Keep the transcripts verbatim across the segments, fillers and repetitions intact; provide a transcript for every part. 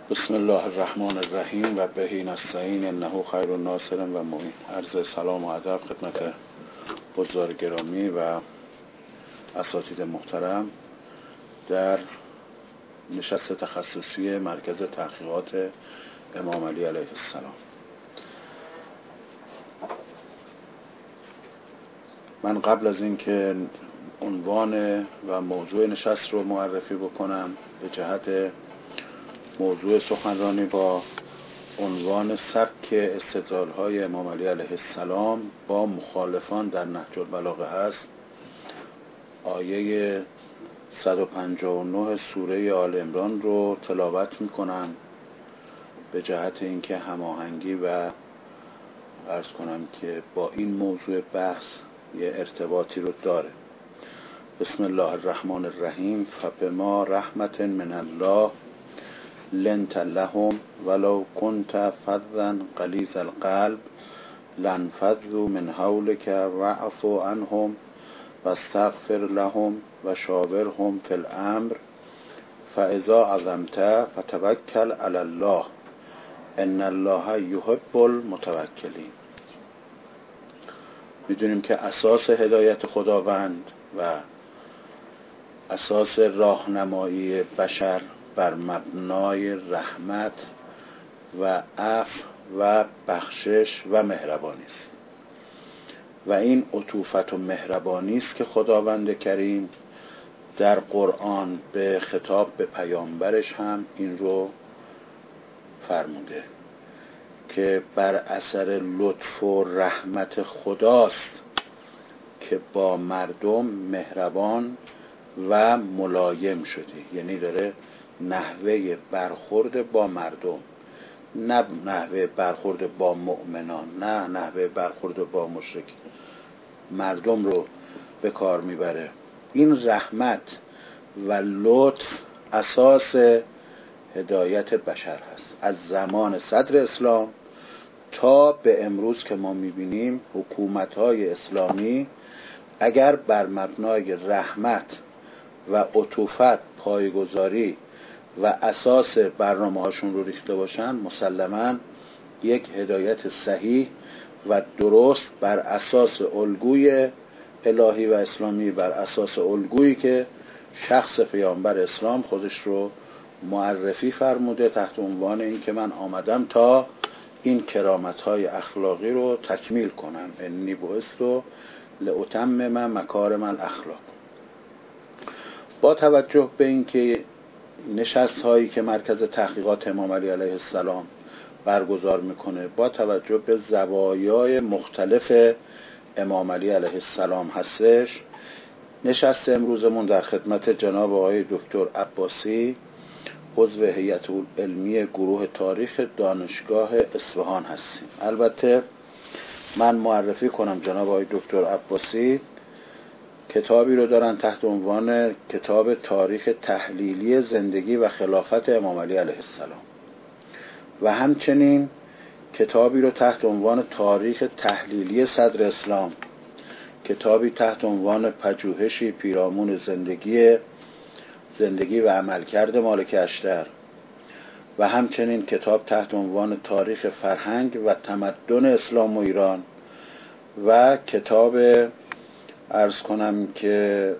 بسم الله الرحمن الرحیم و بهی نستعین انه خیر الناصر و معین. عرض سلام و ادب خدمت حضار گرامی و اساتید محترم در نشست تخصصی مرکز تحقیقات امام علی علیه السلام. من قبل از اینکه عنوان و موضوع نشست رو معرفی بکنم، به جهت موضوع سخنرانی با عنوان سبک استدلال‌های امام علی علیه السلام با مخالفان در نهج البلاغه هست، آیه صد و پنجاه و نه سوره آل عمران رو تلاوت میکنم به جهت اینکه هماهنگی و عرض کنم که با این موضوع بحث یه ارتباطی رو داره. بسم الله الرحمن الرحیم. فبما رحمت من الله لنت لهم ولو كنت فظا غلیظ القلب لانفضوا من حولك واعف عنهم واستغفر لهم وشاورهم في الامر فاذا عزمت فتوکل علی الله ان الله یحب المتوکلین. میدونیم که اساس هدایت خداوند و اساس راهنمایی بشر بر مبنای رحمت و عفو و بخشش و مهربانی است و این عطوفت و مهربانی است که خداوند کریم در قرآن به خطاب به پیامبرش هم این رو فرموده که بر اثر لطف و رحمت خداست که با مردم مهربان و ملایم شدی. یعنی داره نحوه برخورد با مردم، نه نحوه برخورد با مؤمنان، نه نحوه برخورد با مشرکین، مردم رو به کار میبره. این رحمت و لطف اساس هدایت بشر هست از زمان صدر اسلام تا به امروز که ما میبینیم حکومت‌های اسلامی اگر بر مبنای رحمت و عطوفت پایه‌گذاری و اساس برنامه هاشون رو ریخته باشن، مسلماً یک هدایت صحیح و درست بر اساس الگوی الهی و اسلامی، بر اساس الگویی که شخص پیامبر اسلام خودش رو معرفی فرموده تحت عنوان این که من آمدم تا این کرامت‌های اخلاقی رو تکمیل کنم، انی بعثت لأتمم مکارم الاخلاق. با توجه به اینکه نشست هایی که مرکز تحقیقات امام علی علیه السلام برگزار میکنه با توجه به زوایای مختلف امام علی علیه السلام هستش، نشست امروزمون در خدمت جناب آقای دکتر عباسی، عضو هیئت علمی گروه تاریخ دانشگاه اصفهان هستیم. البته من معرفی کنم جناب آقای دکتر عباسی کتابی رو دارن تحت عنوان کتاب تاریخ تحلیلی زندگی و خلافت امام علی علیه السلام و همچنین کتابی رو تحت عنوان تاریخ تحلیلی صدر اسلام، کتابی تحت عنوان پژوهشی پیرامون زندگی زندگی و عملکرد مالک اشتر و همچنین کتاب تحت عنوان تاریخ فرهنگ و تمدن اسلام و ایران و کتاب عرض کنم که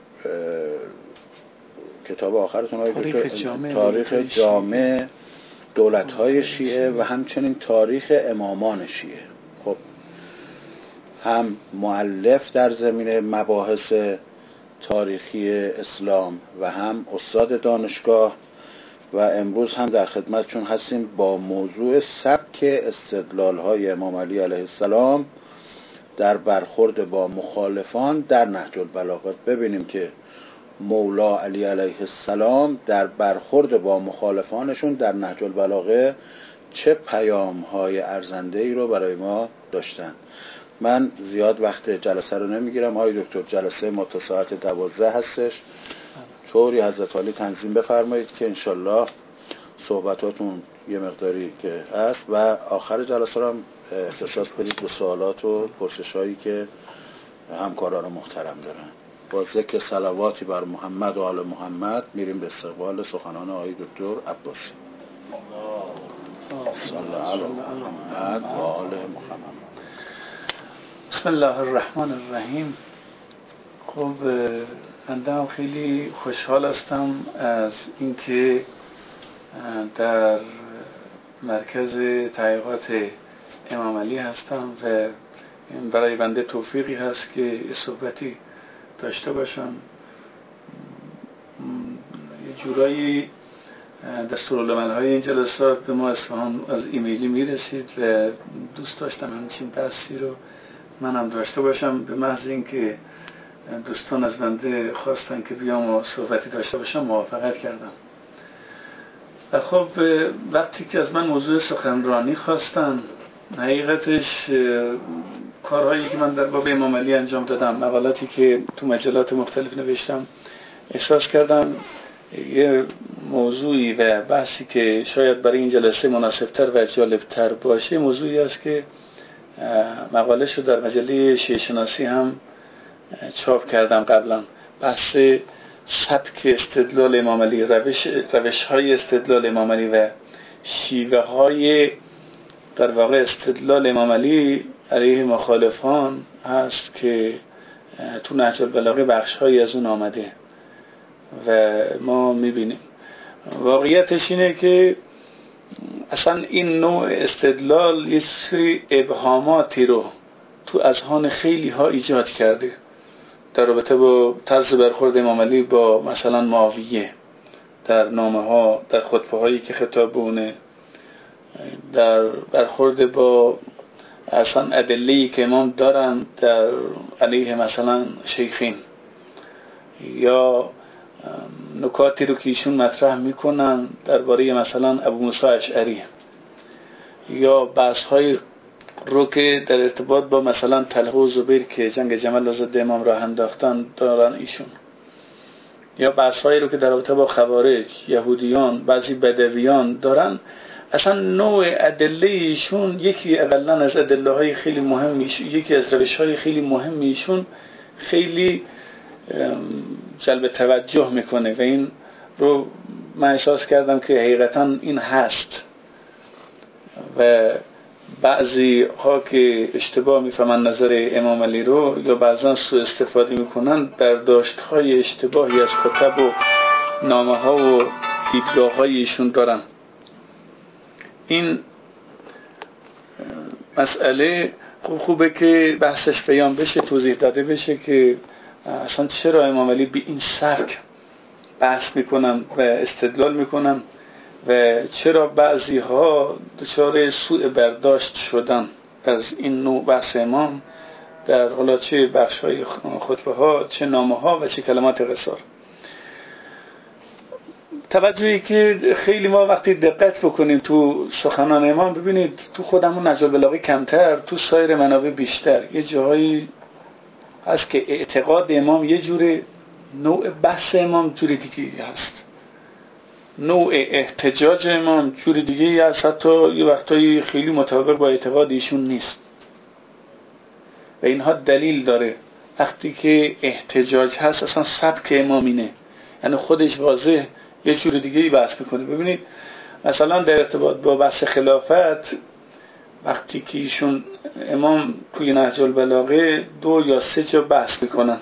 کتاب آخرتون های تاریخ جامع تاریخ جامع دولت‌های شیعه و همچنین تاریخ امامان شیعه. خب هم مؤلف در زمینه مباحث تاریخی اسلام و هم استاد دانشگاه و امروز هم در خدمتشون هستیم با موضوع سبک استدلال‌های امام علی علیه السلام در برخورد با مخالفان در نهج البلاغه. ببینیم که مولا علی علیه السلام در برخورد با مخالفانشون در نهج البلاغه چه پیام‌های ارزنده‌ای رو برای ما داشتن. من زیاد وقت جلسه رو نمیگیرم. آقای دکتر جلسه ما تا ساعت دوازده هستش، طوری حضرت عالی تنظیم بفرمایید که انشالله صحبتاتون یه مقداری که هست و آخر جلسه رو هم اختصاص بدید به سوالات و پرسش‌هایی که همکاران محترم دارن. با ذکر صلواتی بر محمد و آل محمد میریم به استقبال سخنان آقای دکتر عباسی. صلی علی محمد و آل محمد. بسم الله الرحمن الرحیم. خب من خیلی خوشحال هستم از اینکه در مرکز تحقیقات امام علی هستم و برای بنده توفیقی هست که صحبتی داشته باشم. یه جورایی دستورالعمل‌های این جلسات به ما اصفهان از ایمیلی میرسید و دوست داشتم همچین بحثی رو منم داشته باشم، به محض اینکه دوستان از بنده خواستن که بیام و صحبتی داشته باشم موافقت کردم. و خب وقتی که از من موضوع سخنرانی خواستن، حقیقتش کارهایی که من در باب امام علی انجام دادم، مقالاتی که تو مجلات مختلف نوشتم، احساس کردم یه موضوعی و بحثی که شاید برای این جلسه مناسبتر و جالبتر باشه، موضوعی است که مقاله شو در مجله شیعه شناسی هم چاپ کردم قبلا. بحث سبک استدلال امام علی، روش روش های استدلال امام علی و شیوه های در واقع استدلال امام علی علیه مخالفان هست که تو نهج البلاغه بخش هایی از اون آمده و ما میبینیم. واقعیتش اینه که اصلا این نوع استدلال یه سری ابهاماتی رو تو اذهان خیلی ها ایجاد کرده در رابطه با طرز برخورد امام علی با مثلا معاویه در نامه ها، در خطبه هایی که خطاب به اونه، در برخورد با اصلا ادله‌ای که امام دارن در علیه مثلا شیخین، یا نکاتی رو که ایشون مطرح میکنن درباره مثلا ابو موسی اشعری، یا بحث‌های رو که در ارتباط با مثلا طلحه و زبیر که جنگ جمل ضد امام راه انداختن دارن ایشون، یا بحث‌هایی رو که در رابطه با خوارج، یهودیان، بعضی بدویان دارن. اصلا نوع ادله ایشون یکی اقلا از ادله های خیلی مهم، یکی از روش های خیلی مهم ایشون خیلی جلب توجه میکنه و این رو من احساس کردم که حقیقتا این هست و بعضی ها که اشتباه میفهمن نظر امام علی رو یا بعضا سوء استفاده میکنن، برداشت های اشتباهی از خطب و نامه ها و دیدگاه های ایشون دارن. این مسئله خوب خوبه که بحثش بیان بشه، توضیح داده بشه که اصلا چرا امام علی به این سبک بحث میکنن و استدلال میکنن و چرا بعضی ها دچار سوء برداشت شدن از این نوع بحث امام در حالا چه بخش های خطبه ها، چه نامه ها و چه کلمات قصار. توجهی که خیلی ما وقتی دقت بکنیم تو سخنان امام، ببینید تو خودمون نهج البلاغه کمتر، تو سایر منابع بیشتر، یه جاهایی هست که اعتقاد امام یه جوره، نوع بحث امام جوری دیگه هست، نوع احتجاج امام جوری دیگه هست، حتی یه وقتایی خیلی مطابق با اعتقاد ایشون نیست و اینها دلیل داره. وقتی که احتجاج هست اصلا سبک امام اینه، یعنی خودش واضح یه جور دیگه ای بحث میکنه. ببینید مثلا در ارتباط با بحث خلافت، وقتی که ایشون امام توی نهج البلاغه دو یا سه جا بحث میکنن،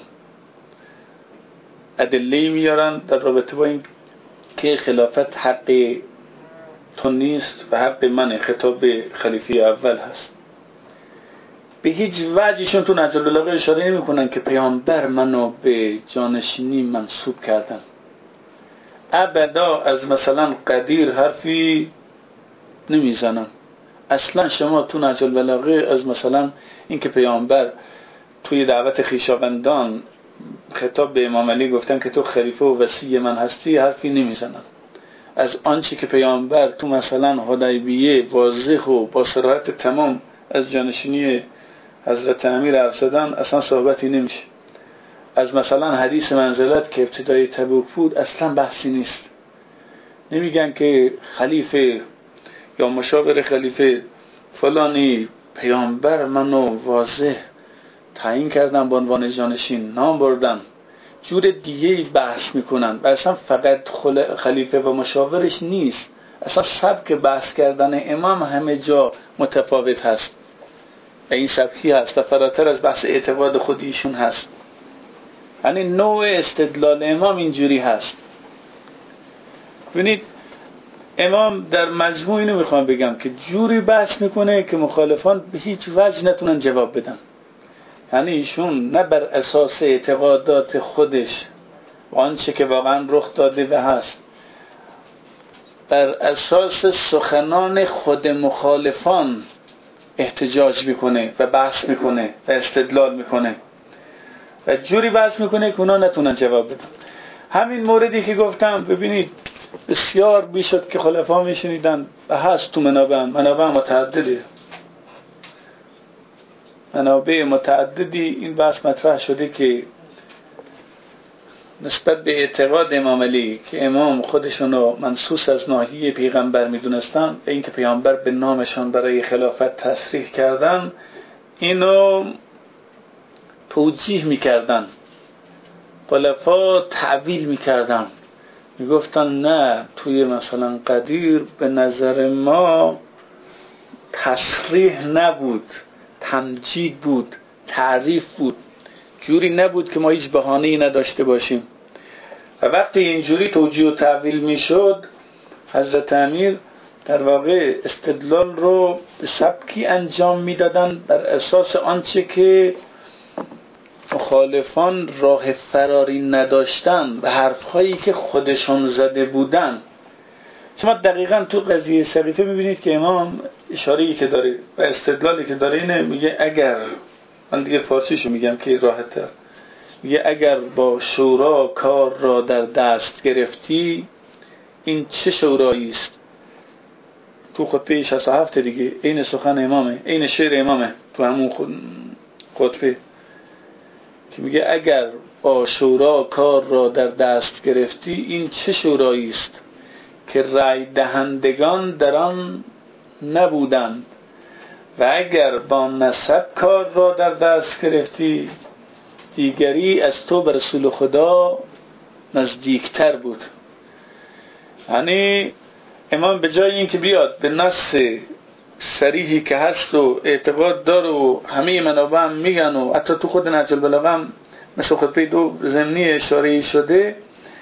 ادله‌ای میارن در رابطه با این که خلافت حق تو نیست و حق من، خطاب به خلیفه اول هست. به هیچ وجهشون تو نهج البلاغه اشاره نمیکنن که پیامبر منو به جانشینی منسوب کردن، ابدا از مثلا قدیر حرفی نمیزنن. اصلا شما تو نهج البلاغه از مثلا اینکه پیامبر توی دعوت خویشاوندان خطاب به امام علی گفتن که تو خلیفه و وصی من هستی حرفی نمیزنن. از آنچه که پیامبر تو مثلا حدیبیه واضح و با صراحت تمام از جانشینی حضرت امیر حرف زدن اصلا صحبتی نمیشه. از مثلا حدیث منزلت که ابتدای تبوک بود اصلا بحثی نیست. نمیگن که خلیفه یا مشاور خلیفه فلانی پیامبر منو واضح تعیین کردن به عنوان جانشین، نام بردن، جور دیگه بحث میکنن و اصلا فقط خلیفه و مشاورش نیست، اصلا سبک بحث کردن امام همه جا متفاوت هست و این سبکی هست و فراتر از بحث اعتقاد خودیشون هست. یعنی نوع استدلال امام اینجوری هست. ببینید امام در مجموع اینو میخوام بگم که جوری بحث میکنه که مخالفان به هیچ وجه نتونن جواب بدن. یعنی ایشون نه بر اساس اعتقادات خودش و آنچه که واقعا رخ داده و هست، بر اساس سخنان خود مخالفان احتجاج میکنه و بحث میکنه و استدلال میکنه و جوری بحث میکنه که اونا نتونن جواب بدن. همین موردی که گفتم ببینید بسیار بیشد که خلفا میشنیدن و هست تو منابع منابع متعدده، منابع متعددی این بحث مطرح شده که نسبت به اعتقاد امام علی که امام خودشونو منصوص از ناحیه پیغمبر میدونستن و اینکه پیغمبر به نامشان برای خلافت تصریح کردن، اینو توجیه میکردن، خلفا تعویل میکردن، میگفتن نه توی مثلا قدیر به نظر ما تصریح نبود، تمجید بود، تعریف بود، جوری نبود که ما هیچ بهانه‌ای نداشته باشیم. و وقتی اینجوری توجیه و تعویل میشد، حضرت امیر در واقع استدلال رو به سبکی انجام میدادن بر اساس آنچه که مخالفان راه فراری نداشتن و حرفهایی که خودشون زده بودن. شما دقیقاً تو قضیه سقیفه میبینید که امام اشاره‌ای که داره و استدلالی که داره اینه، میگه اگر، من دیگه فارسیشو میگم که راحت‌تر، میگه اگر با شورا کار را در دست گرفتی، این چه شورایی است؟ تو خطبه شصت و هفت دیگه این سخن امامه، این شعر امامه تو همون خطبه که میگه اگر با شورا کار را در دست گرفتی، این چه شورایی است که رای دهندگان در آن نبودند و اگر با نسب کار را در دست گرفتی، دیگری از تو به رسول خدا نزدیکتر بود. یعنی امام به جای این که بیاد به نص صریحی که هست و اعتقاد داره و همه منابع هم میگن و حتی تو خود نهج البلاغه هم مثل خطبه دو ضمنی اشاره شده،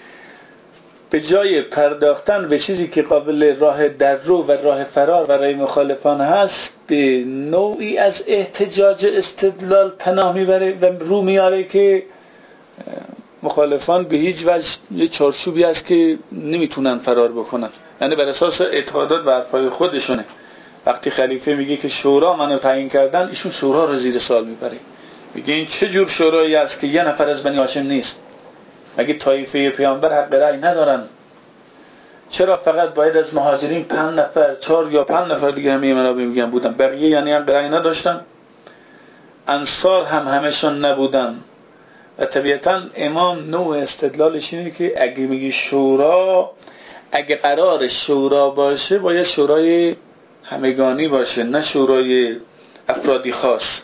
به جای پرداختن به چیزی که قابل راه در رو و راه فرار برای مخالفان هست، به نوعی از احتجاج استدلال پناه میبره و رو میاره که مخالفان به هیچ وجه یه چارچوبی هست که نمیتونن فرار بکنن. یعنی بر اساس اعتقادات و حرفای خودشونه. وقتی خلیفه میگه که شورا منو تعیین کردن، ایشون شورا رو زیر سوال میبره، میگه این چه جور شورایی است که یه نفر از بنی هاشم نیست؟ مگه طایفه پیامبر حق رأی ندارن؟ چرا فقط باید از مهاجرین پنج نفر، چهار یا پنج نفر دیگه همه منابع میگن بودن، بقیه یعنی حق رأی نداشتن؟ انصار هم همشون نبودن. و طبیعتا امام نوع استدلالش اینه که اگه میگه شورا، اگه قرار شورا باشه باید شورای همگانی باشه، نه شورای افرادی خاص.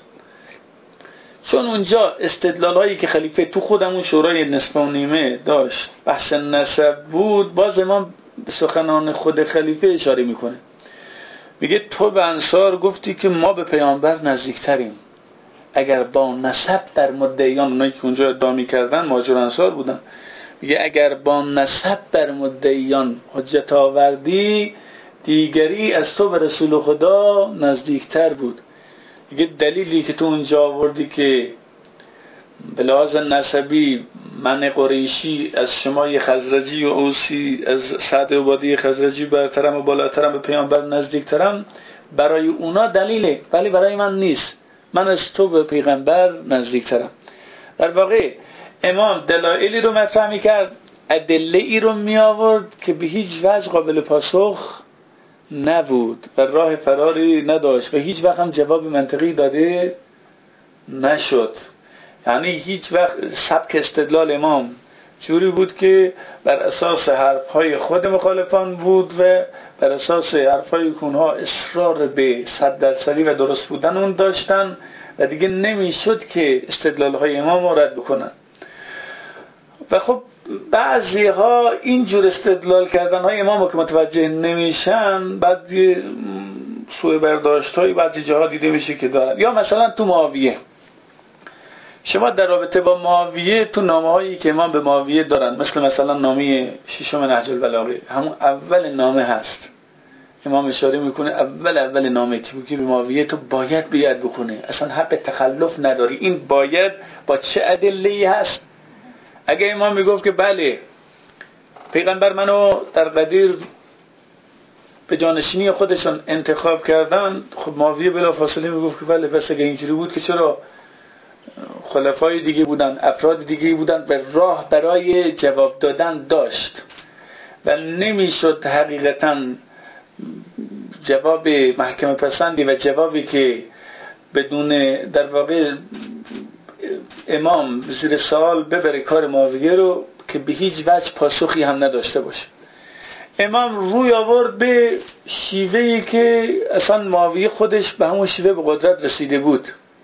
چون اونجا استدلال هایی که خلیفه تو خودمون شورای نصف و نیمه داشت بحث نسب بود، باز امام به سخنان خود خلیفه اشاره میکنه، میگه تو به انصار گفتی که ما به پیامبر نزدیکتریم، اگر با نسب در مدعیان، اونایی که اونجا ادعا میکردن مهاجر انصار بودن، میگه اگر با نسب در مدعیان حجت آوردی، دیگری از تو به رسول خدا نزدیکتر بود. میگه دلیلی که تو اونجا آوردی که به لحاظ نسبی من قریشی از شمای خزرجی و اوسی از سعد عبادی خزرجی برترم و بالاترم، به پیامبر نزدیکترم، برای اونا دلیله ولی برای من نیست، من از تو به پیغمبر نزدیکترم. در واقع امام دلایلی رو مطرح میکرد، ادله ای رو می آورد که به هیچ وجه قابل پاسخ نبود و راه فراری نداشت و هیچ وقت هم جواب منطقی داده نشد. یعنی هیچ وقت سبک استدلال امام جوری بود که بر اساس حرفهای خود مخالفان بود و بر اساس حرفهای که اونها اصرار به صد درصدی و درست بودن اون داشتن و دیگه نمیشد که استدلالهای امام رو رد بکنن. و خب بعضی ها اینجور استدلال کردن های امام که متوجه نمیشن، بعد سوء برداشت های بعضی جاها دیده میشه که دارن. یا مثلا تو معاویه، شما در رابطه با معاویه تو نامه هایی که امام به معاویه دارن، مثل مثلا نامه ششم نهج البلاغه، همون اول نامه هست، امام اشاره میکنه اول اول نامه که به معاویه تو باید بیعت بکنه، اصلا حق تخلف نداری. این باید با چه ادله‌ای هست؟ اگه امام میگفت که بله پیغمبر منو در قدیر به جانشینی خودشون انتخاب کردن، خب معاویه بلافاصله میگفت که بله، بس اگه اینجوری بود که چرا خلفای دیگه بودن، افراد دیگه بودن، به راه برای جواب دادن داشت و نمیشد حقیقتا جواب محکمه پسندی و جوابی که بدون در واقع امام زیر سوال ببره کار معاویه رو که به هیچ وجه پاسخی هم نداشته باشه. امام روی آورد به شیوهی که اصلا معاویه خودش به همون شیوه به قدرت رسیده بود.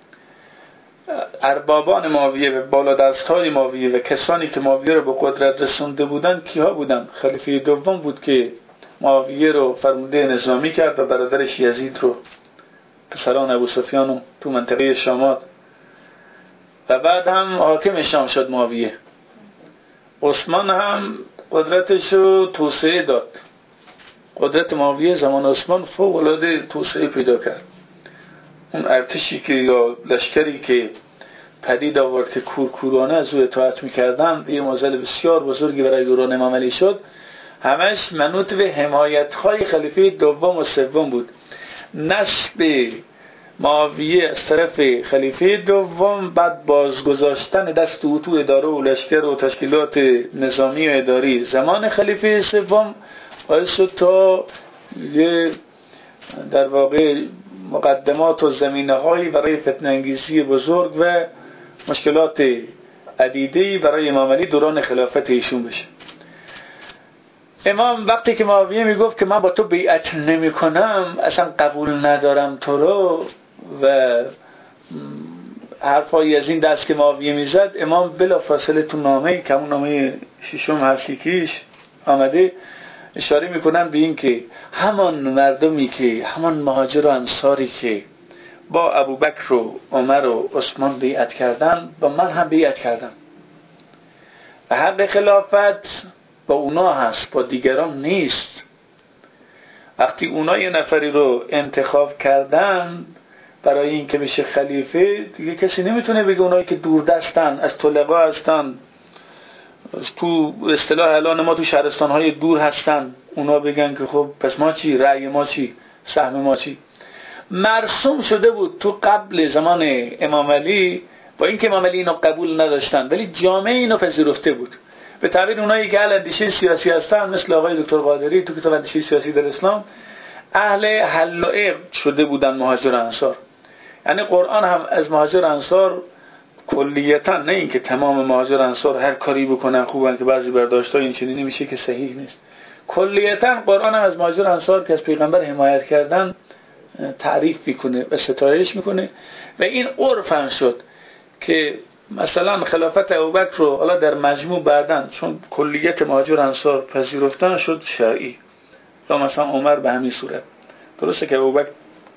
اربابان معاویه و بالادست‌های معاویه و کسانی که معاویه رو به قدرت رسونده بودن کیها بودن؟ خلیفه دوم بود که معاویه رو فرمانده نظامی کرد و برادرش یزید رو، پسران ابو سفیان رو تو منطقه شامات، و بعد هم حاکم شام شد معاویه. عثمان هم قدرتش رو توسعه داد. قدرت معاویه زمان عثمان فوق العاده توسعه پیدا کرد. اون ارتشی که یا لشکری که پدید آورد که کورکورانه از او اطاعت میکردن، یه معضل بسیار بزرگی برای دوران امام علی شد. همش منوط به حمایت‌های خلیفه دوم و سوم بود. نسب معاویه از طرف خلیفه دوم، بعد بازگذاشتن دست او تو اداره و لشکر و تشکیلات نظامی و اداری زمان خلیفه سوم، باعث شد تا یه در واقع مقدمات و زمینه‌هایی برای فتنه انگیزی بزرگ و مشکلات عدیده‌ای برای امام علی دوران خلافت ایشون بشه. امام وقتی که معاویه میگفت که من با تو بیعت نمی کنم، اصلا قبول ندارم تو رو، و حرفایی از این دست که معاویه میزد، امام بلا فاصله تو نامه که همون نامه ششم هستیکیش آمده اشاره میکنن به این که همان مردمی که همان مهاجر و انصاری که با ابوبکر و عمر و عثمان بیعت کردن، با من هم بیعت کردن و حق خلافت با اونا هست، با دیگران نیست. وقتی اونا یه نفری رو انتخاب کردن برای این که بشه خلیفه، دیگه کسی نمیتونه بگه اونایی که دور دستن، از طلقا هستن، تو اصطلاح الان ما تو شهرستان‌های دور هستن، اونا بگن که خب پس ما چی؟ رأی ما چی؟ سهم ما چی؟ مرسوم شده بود تو قبل زمان امام علی، با اینکه امام علی اینو قبول نداشتن ولی جامعه اینو پذیرفته بود. به تعبیر اونایی که اهل اندیشه سیاسی هستن، مثل آقای دکتر قادری تو کتاب اندیشه سیاسی در اسلام، اهل حل و عقد شده بودن مهاجر و انصار. یعنی قرآن هم از مهاجر و انصار کلیتا، نه این که تمام مهاجر و انصار هر کاری بکنن خوبن، که بعضی برداشت‌ها این چنینی میشه که صحیح نیست. کلیتا قرآن هم از مهاجر و انصار که از پیغمبر حمایت کردن تعریف میکنه و ستایش میکنه، و این عرف هم شد که مثلا خلافت ابوبکر رو حالا در مجموع بعدن چون کلیت مهاجر انصار پذیرفتن شد شرعی، یا مثلا عمر به همین صورت. درسته که ابوبکر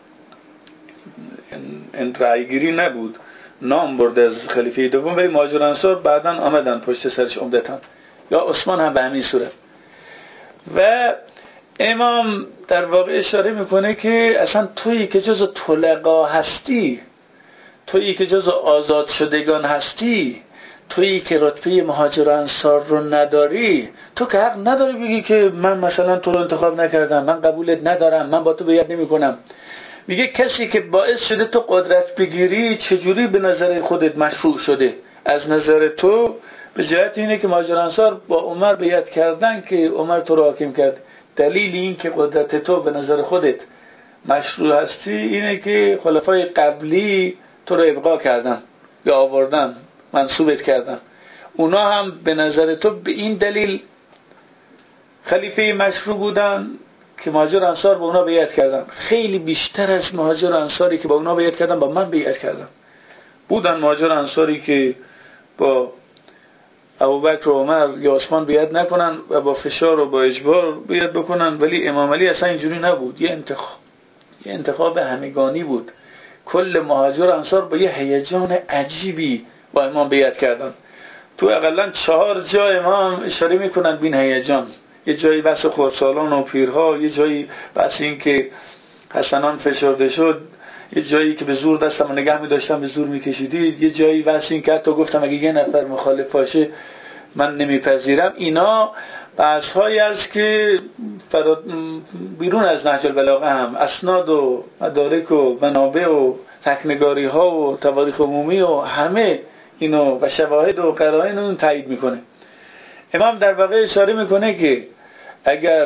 این رأیگیری نبود، نام برده از خلیفه دوم، ولی مهاجر انصار بعدن آمدن پشت سرش عمدتاً، یا عثمان هم به همین صورت. و امام در واقع اشاره میکنه که اصلا تویی که جزو طلقا هستی، تویی که جزو آزاد شدگان هستی، تویی که رتبه مهاجر و انصار رو نداری، تو که حق نداری بگی که من مثلا تو رو انتخاب نکردم، من قبولت ندارم، من با تو بیعت نمی کنم. میگه کسی که باعث شده تو قدرت بگیری چجوری به نظر خودت مشروع شده؟ از نظر تو به جهت اینه که مهاجر و انصار با عمر بیعت کردن که عمر تو رو حاکم کرد. دلیل این که قدرت تو به نظر خودت مشروع هستی اینه که خلفای قبلی تو رو ابقا کردن یا آوردن، منصوبت کردن. اونا هم به نظر تو به این دلیل خلیفه مشروع بودن که مهاجر انصار با اونا بیعت کردن. خیلی بیشتر از مهاجر انصاری که با اونا بیعت کردن با من بیعت کردن. بودن مهاجر انصاری که با ابوبکر و عمر یا عثمان بیعت نکنن و با فشار و با اجبار بیعت بکنن، ولی امام علی اصلا اینجوری نبود. یه انتخاب یه انتخاب همگانی بود. کل مهاجر و انصار با یه هیجان عجیبی با امام بیعت کردن. تو اقلا چهار جا امام اشاره میکنن بین هیجان. یه جایی بحث خردسالان و پیرها، یه جایی بحث این که حسنان فشرده شد، یه جایی که به زور دستم نگه می داشتم به زور می کشیدید، یه جایی بحث این که حتی گفتم اگه یه نفر مخالف باشه من نمیپذیرم. اینا بحث هایی است که بیرون از نهج البلاغه هم اسناد و مدارک و منابع و تکنگاری ها و تواریخ عمومی و همه اینو و شواهد و قرائن اون تایید میکنه. امام در واقع اشاره میکنه که اگر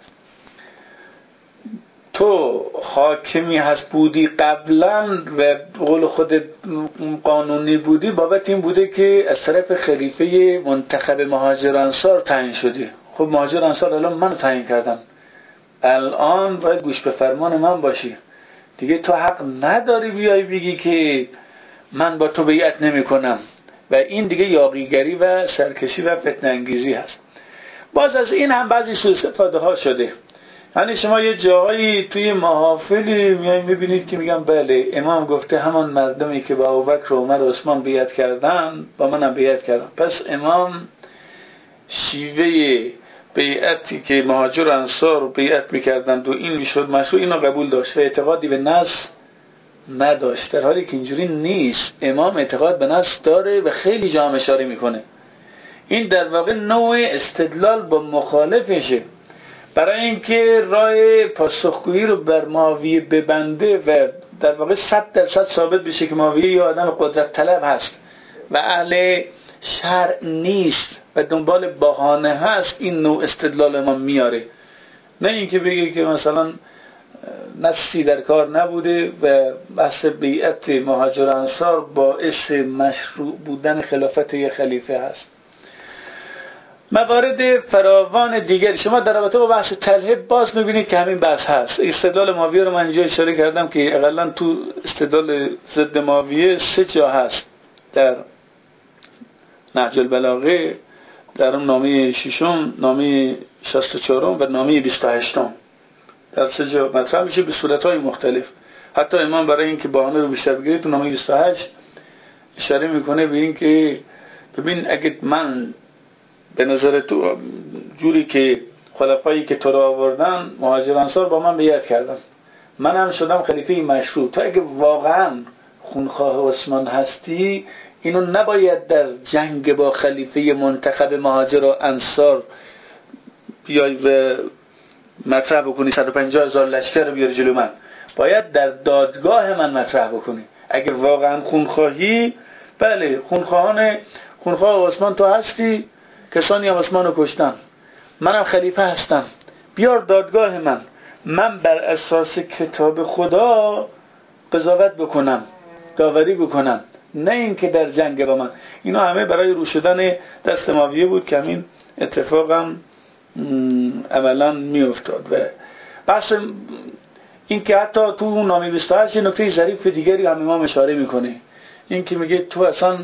تو حاکمی هست بودی قبلا و قول خودت قانونی بودی، بابت این بوده که از طرف خلیفه منتخب مهاجر انصار تعیین شدی. خب مهاجر انصار الان منو تعیین کردم، الان باید گوش به فرمان من باشی دیگه. تو حق نداری بیای بگی که من با تو بیعت نمی کنم و این دیگه یاغیگری و سرکشی و فتنه انگیزی هست. باز از این هم بعضی سوء استفاده ها شده. یعنی شما یه جایی توی محافلی میایین میبینید که میگن بله امام گفته همان مردمی که با ابوبکر و عمر و عثمان بیعت کردن با منم بیعت کردن. پس امام شیوه بیعتی که مهاجر و انصار بیعت میکردن و این میشد مشروع، اینو قبول داشت و اعتقادی به نص نداشت، در حالی که اینجوری نیست. امام اعتقاد به نص داره و خیلی جا هم اشاره میکنه. این در واقع نوع استدلال با مخالفشه برای اینکه راه پاسخگویی رو بر معاویه ببنده و در واقع صد درصد ثابت بشه که معاویه یه آدم قدرت طلب هست و اهل شرع نیست و دنبال بهانه هست. این نوع استدلال ما میاره، نه اینکه بگه که مثلا نصی در کار نبوده و بحث بیعت مهاجر انصار باعث مشروع بودن خلافت یک خلیفه هست. موارد فراوان دیگری شما در رابطه با بحث طلحه باز میبینید که همین بحث هست. استدلال معاویه رو من اینجا اشاره کردم که اقلا تو استدلال ضد معاویه سه جا هست در نهج البلاغه، در اون نامه ششم، نامه شصت و چهار و نامه بیست و هشت، در سه جا مطرح میشه به صورت‌های مختلف. حتی امام برای اینکه بهانه رو بیشتر بگیره تو نامه بیست و هشت اشاره میکنه به این که ببین اگه من به نظر تو جوری که خلفایی که تو رو آوردن مهاجر انصار با من بیعت کردن، من هم شدم خلیفه مشروع، تو اگه واقعا خونخواه عثمان هستی اینو نباید در جنگ با خلیفه منتخب مهاجر و انصار بیای و مطرح بکنی، صد و پنجاه هزار لشکر رو بیاری جلو من، باید در دادگاه من مطرح بکنی. اگه واقعا خونخواهی، بله خونخواهان خونخواه عثمان تو هستی، کسانی هم عثمان رو کشتن، منم خلیفه هستم، بیار دادگاه من، من بر اساس کتاب خدا قضاوت بکنم، داوری بکنم، نه اینکه در جنگ با من. اینا همه برای رو شدن دست معاویه بود که همین اتفاقم عملا می افتاد. و بحث این که حتی تو نامه بیست و هشت نکته ظریف دیگری هم امام اشاره میکنه، این که میگه تو اصلا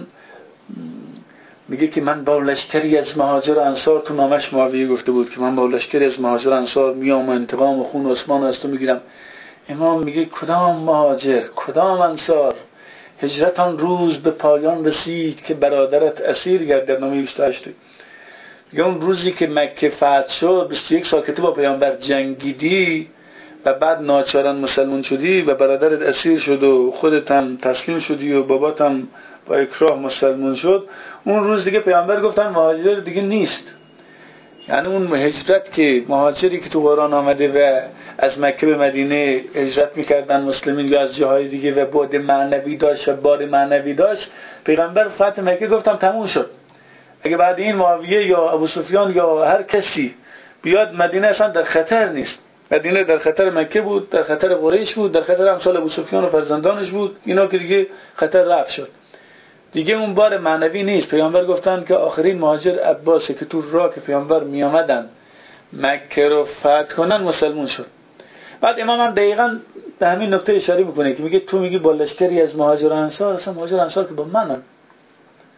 میگه که من با لشکری از مهاجر انصار، تو نامش معاویه گفته بود که من با لشکری از مهاجر انصار میام و انتقام و خون عثمان از تو میگیرم. امام میگه کدام مهاجر کدام انصار، هجرت آن روز به پایان رسید که برادرت اسیر گردد. در نامه بیست و هشت میگه اون روزی که مکه فتح شد، بیست و یک سال که تو با پیامبر جنگیدی و بعد ناچارن مسلمان شدی و برادرت اسیر شد و خودت هم تسلیم شدی و بابات هم با اکراه مسلمان شد، اون روز دیگه پیامبر گفتن مهاجر دیگه نیست. یعنی اون هجرت که مهاجری که تو قرآن آمده و از مکه به مدینه هجرت میکردن مسلمین یا از جاهای دیگه و بعد معنوی داشت و بار معنوی داشت، پیغمبر فتح مکه گفتم تموم شد. اگه بعد این معاویه یا ابو سفیان یا هر کسی بیاد مدینه، اصلا در خطر نیست. مدینه در خطر مکه بود، در خطر قریش بود، در خطر امثال ابو سفیان و فرزندانش بود. اینا که دیگه خطر رفع شد، دیگه اون بار معنوی نیست. پیامبر گفتن که آخرین مهاجر عباسه که تو راه که پیامبر می آمدن مکه رو فتح کنن مسلمان شد. بعد امام هم دقیقاً به همین نکته اشاره میکنه که میگه تو میگی با لشکری از مهاجر انصار، اصلا مهاجر انصار که با منن،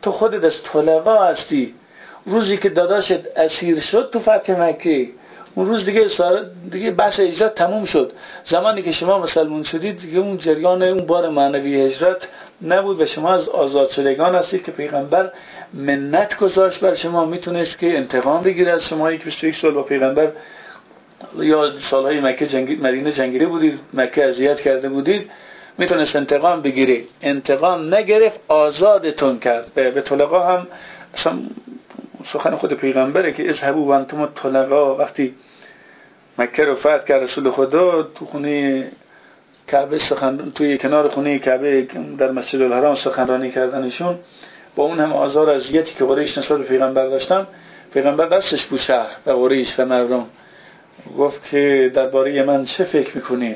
تو خودت از طلقا هستی. روزی که داداشت اسیر شد تو فتح مکه، اون روز دیگه دیگه بحث هجرت تموم شد. زمانی که شما مسلمان شدید دیگه اون جریان اون بار معنوی هجرت نبود و شما از آزاد شدگان هستید که پیغمبر منت گذاشت بر شما، میتونست که انتقام بگیره از شما که بیست و یک سال با پیغمبر یا سالهای مکه جنگی مدینه جنگیده بودید، مکه اذیت کرده بودید، میتونست انتقام بگیره. انتقام نگرفت، آزادتون کرد. به طلقا هم اصلا سخن خود پیغمبره که اذهبوا و انتم طلقا. وقتی مکه رو فتح کرد رسول خدا، تو خونه کعبه سخن توی کنار خونه کعبه در مسجد الحرام سخنرانی کردنشون، با اون هم آزار و اذیتی که قریش نسبت به پیغمبر داشتن، پیغمبر دستش بود شهر و قریش و مردم، گفت که درباره من چه فکر میکنید؟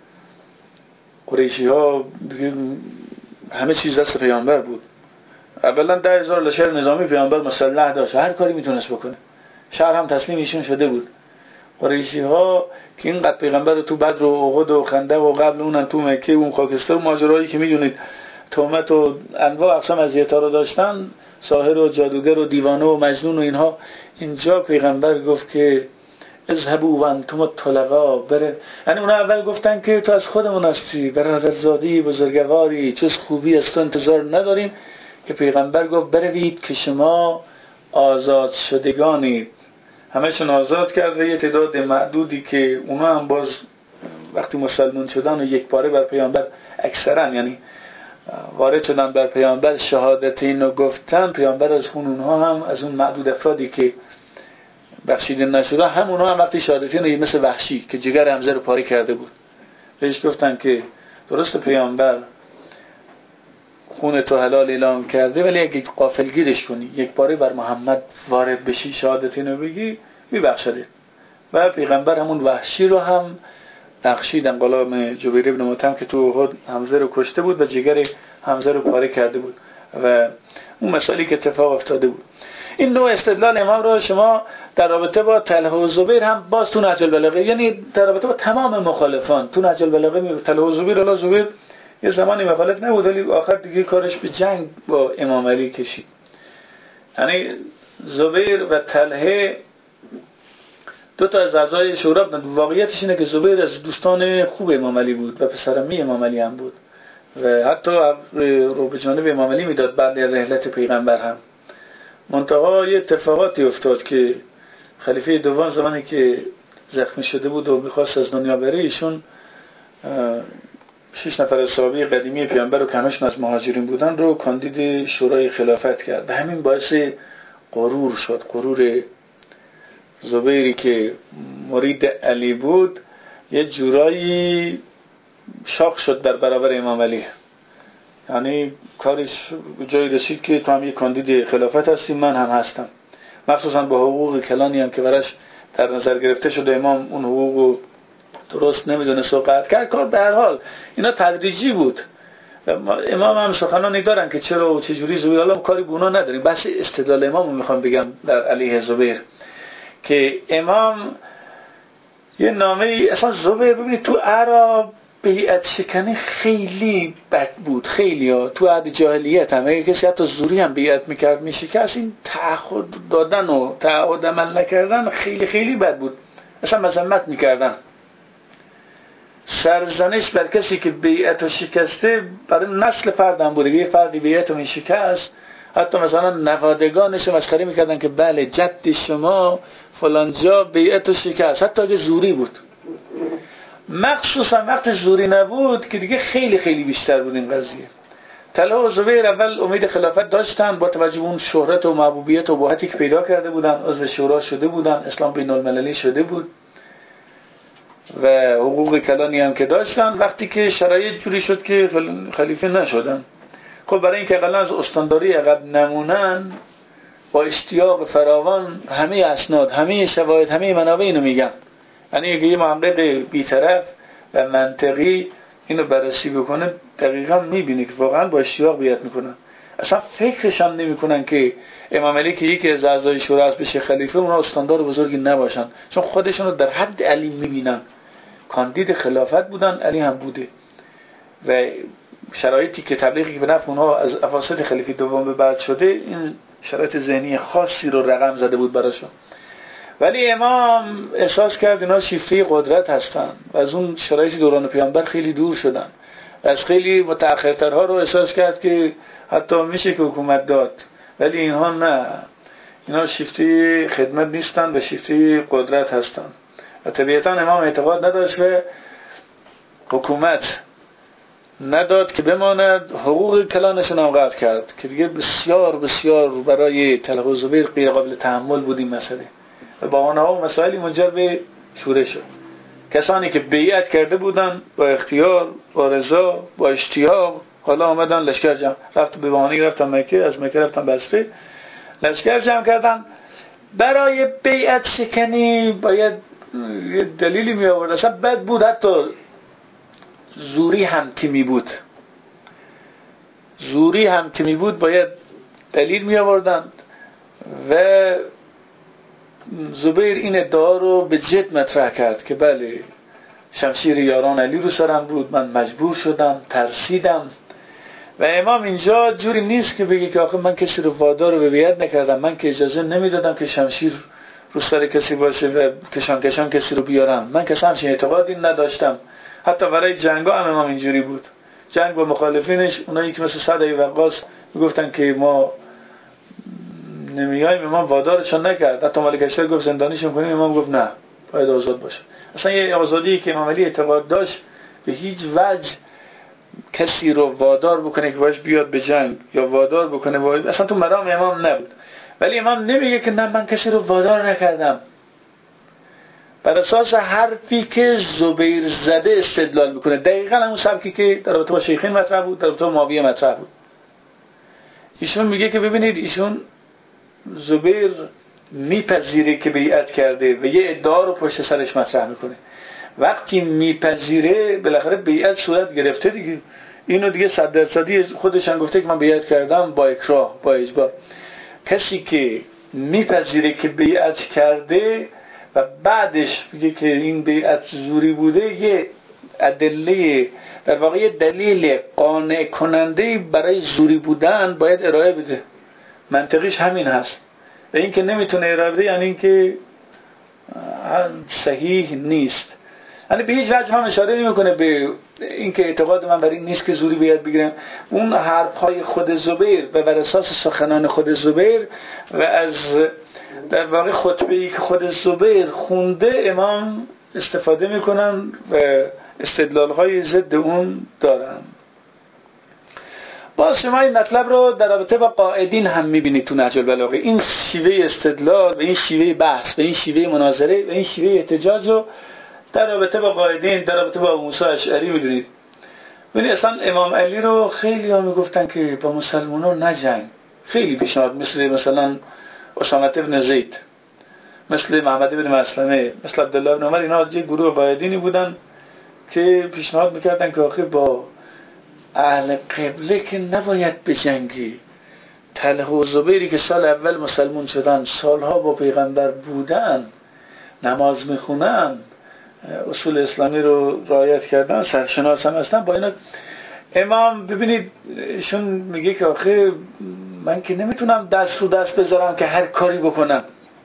قریشی ها همه چیز دست پیغمبر بود. اولا ده هزار لشکر نظامی پیغمبر مسلح داشت، هر کاری میتونست بکنه. شهر هم تسلیم ایشون شده بود. قریشی ها که اینقدر پیغمبر رو تو بدر و احد و خندق و قبل اونم تو مکه اون خاکستر و ماجرایی که میدونید تهمت و انواع اقسام اذیت‌ها رو داشتن، ساحر و جادوگر و دیوانه و مجنون و اینها، اینجا پیغمبر گفت که اذهبوا و انتم طلقا. بره یعنی اونا اول گفتن که تو از خودمون هستی، برادرزادی بزرگواری، جز خوبی از تو انتظار نداریم، که پیغمبر گفت بروید که شما آزاد شدگانید. همه‌شون آزاد کرده. یه تعداد معدودی که اونا هم باز وقتی مسلمان شدن و یک باره بر پیامبر اکثرا یعنی وارد شدن بر پیامبر شهادتین رو گفتن، پیامبر از خون اونها هم از اون معدود افرادی که بخشیده نشده، هم اونها هم وقتی شهادتین رو مثل وحشی که جگر حمزه رو پاره کرده بود بهش گفتن که درست پیامبر خون تو حلال اعلام کرده، ولی اگه غافلگیرش کنی یک باره بر محمد وارد بشی شهادتین رو بگی میبخشده. و پیغمبر همون وحشی رو هم بخشیدن، غلام جبیر ابن مطعم که تو احد حمزه رو کشته بود و جگر حمزه رو پاره کرده بود و اون مسئله که اتفاق افتاده بود. این نوع استدلال امام رو شما در رابطه با طلحه و زبیر هم باز تو نهج البلاغه، یعنی در رابطه با تمام مخالفان تو نهج البلاغه می طلحه و زبیر الا زبیر یه زمانی مخالف نبود ولی آخر دیگه کارش به جنگ با امام علی کشید. یعنی زبیر و طلحه دو تا از اعضای شورا بودن. واقعیتش اینه که زبیر از دوستان خوب امام علی بود و پسرعمی امام علی هم بود و حتی رو به جانب امام علی میداد بعد از رحلت پیغمبر هم. منتها یه اتفاقاتی افتاد که خلیفه دوم زمانی که زخمی شده بود و میخواست از دنیا بره، ایشون شش نفر از صحابه قدیمی پیامبر رو که همشون از مهاجرین بودن رو کاندید شورای خلافت کرد و همین باعث غرور شد. غرور زبیری که مرید علی بود یه جورایی شاق شد در برابر امام علی، یعنی کارش جایی رسید که تو هم یه کاندید خلافت هستی، من هم هستم، مخصوصا با حقوق کلانی هم که براش در نظر گرفته شده. امام اون حقوق درست نمیدونه صحبت کرد. کار به هر حال اینا تدریجی بود. امام هم سخنانی دارن که چرا و چجوری زبیر، حالا کاری به اونا نداریم، بس استدلال امام رو میخوام بگم در علیه زبیر که امام یه نامه اصلا زبیر ببینید تو اعراب بیعت شکنی خیلی بد بود، خیلی ها تو عهد جاهلیت هم اگه کسی حتی زوری هم بیعت میکرد میشکست، این تعهد دادن و تعهد عمل نکردن خیلی خیلی بد بود، اصلا مذمت میکردن. سرزنش بر کسی که بیعت و شکسته برای نسل فردم بوده، یه فردی بیعت و می شکست حتی مثلا نوادگانش مسخره میکردن که بله جد شما فلان جا بیعت و شکست، حتی اگه زوری بود. مخصوصا وقت زوری نبود که دیگه خیلی خیلی بیشتر بود این قضیه. طلحه و زبیر اول امید خلافت داشتن با توجه به اون شهرت و محبوبیت و ابهتی که پیدا کرده بودن، عضو شورا شده بودن، اسلام بین المللی شده بود و حقوق کلانی هم که داشتن. وقتی که شرایط جوری شد که خلیفه نشدن، خب برای اینکه اقلا از استانداری عقب نمونن با اشتیاق فراوان همه اسناد، همه شواهد، همه منابع اینو میگن. یعنی اگه یه محقق بی‌طرف و منطقی اینو بررسی بکنه دقیقاً میبینه که واقعاً با اشتیاق بیعت میکنن. اصلا فکرش هم نمیکنن که امام علی که یکی از اعضای شورا است بشه خلیفه، اونا استاندار بزرگی نباشن، چون خودشون رو در حد علی میبینن. کاندید خلافت بودن، علی هم بوده و شرایطی که تبلیغی که به نفع اونها از افاسد خلیفه دوم به بعد شده، این شرایط ذهنی خاصی رو رقم زده بود براشون. ولی امام احساس کرد اینا شیفته قدرت هستن و از اون شرایط دوران پیامبر خیلی دور شدن. از خیلی متأخرترها رو احساس کرد که حتی میشه که حکومت داد، ولی اینها نه، اینا شیفته خدمت نیستن و شیفته قدرت هستن. و طبیعتا امام اعتقاد نداشت و حکومت نداد که بماند، حقوق کلانشون هم قطع کرد که دیگه بسیار بسیار برای طلحه و زبیر غیر قابل تحمل بود این مسئله و با آنها و مسائلی منجر به شورش شد. کسانی که بیعت کرده بودن با اختیار، با رضا، با اشتیاق، حالا آمدن لشکر جمع، رفت به بهانه رفتن مکه، از مکه رفتن بصره، لشکر جمع کردن. برای بیعت شکنی باید یه دلیلی می آورد. اصلا بد بود، حتی زوری هم که می بود زوری هم که می بود باید دلیل می آوردند و زبیر این ادعا رو به جد مطرح کرد که بله شمشیر یاران علی رو سرم بود، من مجبور شدم، ترسیدم. و امام اینجا جوری نیست که بگه که آخه من کسی رو وادار رو به بیعت نکردم، من که اجازه نمیدادم که شمشیر رو سر کسی باشه و کشان کشان کسی رو بیارم، من کسی همچین اعتقادی نداشتم. حتی برای جنگ هم امام اینجوری بود. جنگ با مخالفینش، اونایی که مثل سعد ابی وقاص میگفتن که ما نمیایم، امام وادارشون نکرد. حتی مالک اشتر گفت زندانیشون کنیم، امام گفت نه، باید آزاد باشه. اصلا یه آزادی که امام علی اعتقاد داشت به هیچ وجه کسی رو وادار بکنه که باش بیاد به جنگ یا وادار بکنه باید، اصلا تو مرام امام نبود. ولی امام نمیگه که نه من کسی رو وادار نکردم، بر اساس حرفی که زبیر زده استدلال میکنه. دقیقاً همون سبکی که در رابطه با شیخین مطرح بود، در رابطه با معاویه مطرح بود. ایشون میگه که ببینید ایشون زبیر میپذیره که بیعت کرده و یه ادعا رو پشت سرش مطرح میکنه. وقتی میپذیره بالاخره بیعت صورت گرفته دیگه. اینو دیگه صد درصدی خودش هم گفته که من بیعت کردم با اکراه، با اجبار. کسی که میپذیره که بیعت کرده و بعدش میگه که این بیعت زوری بوده، یه ادله در واقع دلیل قانع کننده برای زوری بودن باید ارائه بده. منطقیش همین هست. و این که نمیتونه ارائه بده یعنی این که صحیح نیست. یعنی به هیچ وجه هم اشاره نمیکنه به این که اعتقاد من بر این نیست که زوری بیاد بگیرم. اون حرفهای خود زبیر و بر اساس سخنان خود زبیر و از در واقع خطبه‌ای که خود زبیر خونده امام استفاده میکنن و استدلال‌های ضد اون دارن. باز شما این مطلب رو در رابطه با قائدین هم میبینید تو نهج البلاغه. این شیوه استدلال و این شیوه بحث و این شیوه مناظره و این شیوه احتجاج رو در رابطه با قائدین، در رابطه با موسی اشعری میدونید. ببینید اصلا امام علی رو خیلی ها میگفتن که با مسلمانان نجنگ. خیلی پیشنهاد، مثل مثلا اسامه بن زید، مثل محمد بن مسلمه، مثل عبدالله بن عمر، اینا یه گروه قائدینی بودن که پیشنهاد میکردن که آخه با اهل قبله که نباید بجنگی. طلحه و زبیری که سال اول مسلمون شدن، سالها با پیغمبر بودن، نماز میخونن، اصول اسلامی رو رعایت کردن، سرشناس هم هستن، با اینا امام ببینید ایشون میگه که آخه من که نمیتونم دست رو دست بذارم که هر کاری بکنم.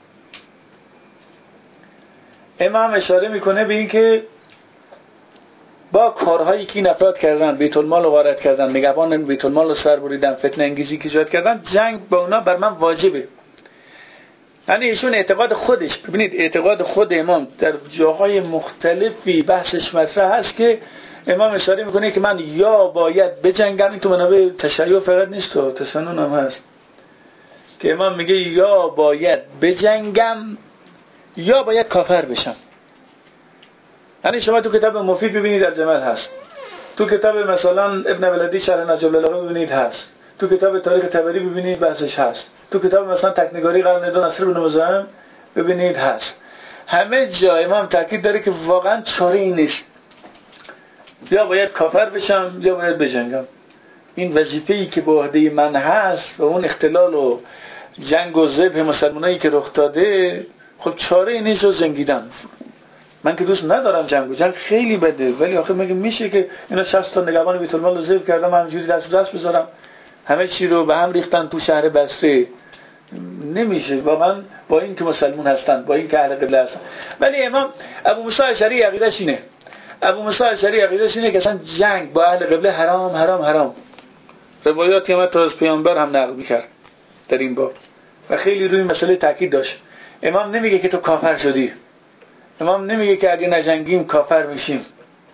امام اشاره میکنه به این که با کارهایی که این افراد کردن، بیت المال رو غارت کردن، نگهبان بیت المال رو سر بریدن، فتنه انگیزی که ایجاد کردن، جنگ با اونا بر من واجبه. یعنی ایشون اعتقاد خودش، ببینید اعتقاد خود امام در جاهای مختلفی بحثش مطرح هست که امام اشاره میکنه که من یا باید بجنگم، این تو منابع تشیع فقط نیست و تسنن هم هست که امام میگه یا باید بجنگم یا باید کافر بشم. یعنی شما تو کتاب مفید ببینید در جمل هست، تو کتاب مثلا ابن ولدی شرح نهج البلاغه ببینید هست، تو کتاب تاریخ طبری ببینید بحثش هست، تو کتاب مثلا تکنگاری قرن دو نصر بن مزاحم ببینید هست. همه جا امام تاکید داره که واقعا چاره ای نیست، یا باید کافر بشم یا باید بجنگم. این وظیفه‌ای که به عهده من هست و اون اختلال و جنگ و ذبح مسلمانایی که رخ داده، خب چاره ای نیست جز جنگیدن. من که دوست ندارم جنگ و جنگ خیلی بده، ولی آخه مگه میشه که اینا شصت تا نگهبان بیت المال رو ذبح کردم همینجوری دست به دست بذارم همه چی رو به هم ریختن تو شهر بسته؟ نمیشه واقعا، با این که مسلمون هستن، با این که اهل قبله هستن. ولی امام ابو موسی اشعری عقیده‌اش اینه، ابو موسی اشعری عقیده‌اش اینه که اصلا جنگ با اهل قبله حرام حرام حرام. روایاتی هم از پیامبر هم نقل می‌کرد در این باب و خیلی روی مسئله تاکید داشت. امام نمیگه که تو کافر شدی، امام نمیگه که اگه نجنگیم کافر میشیم.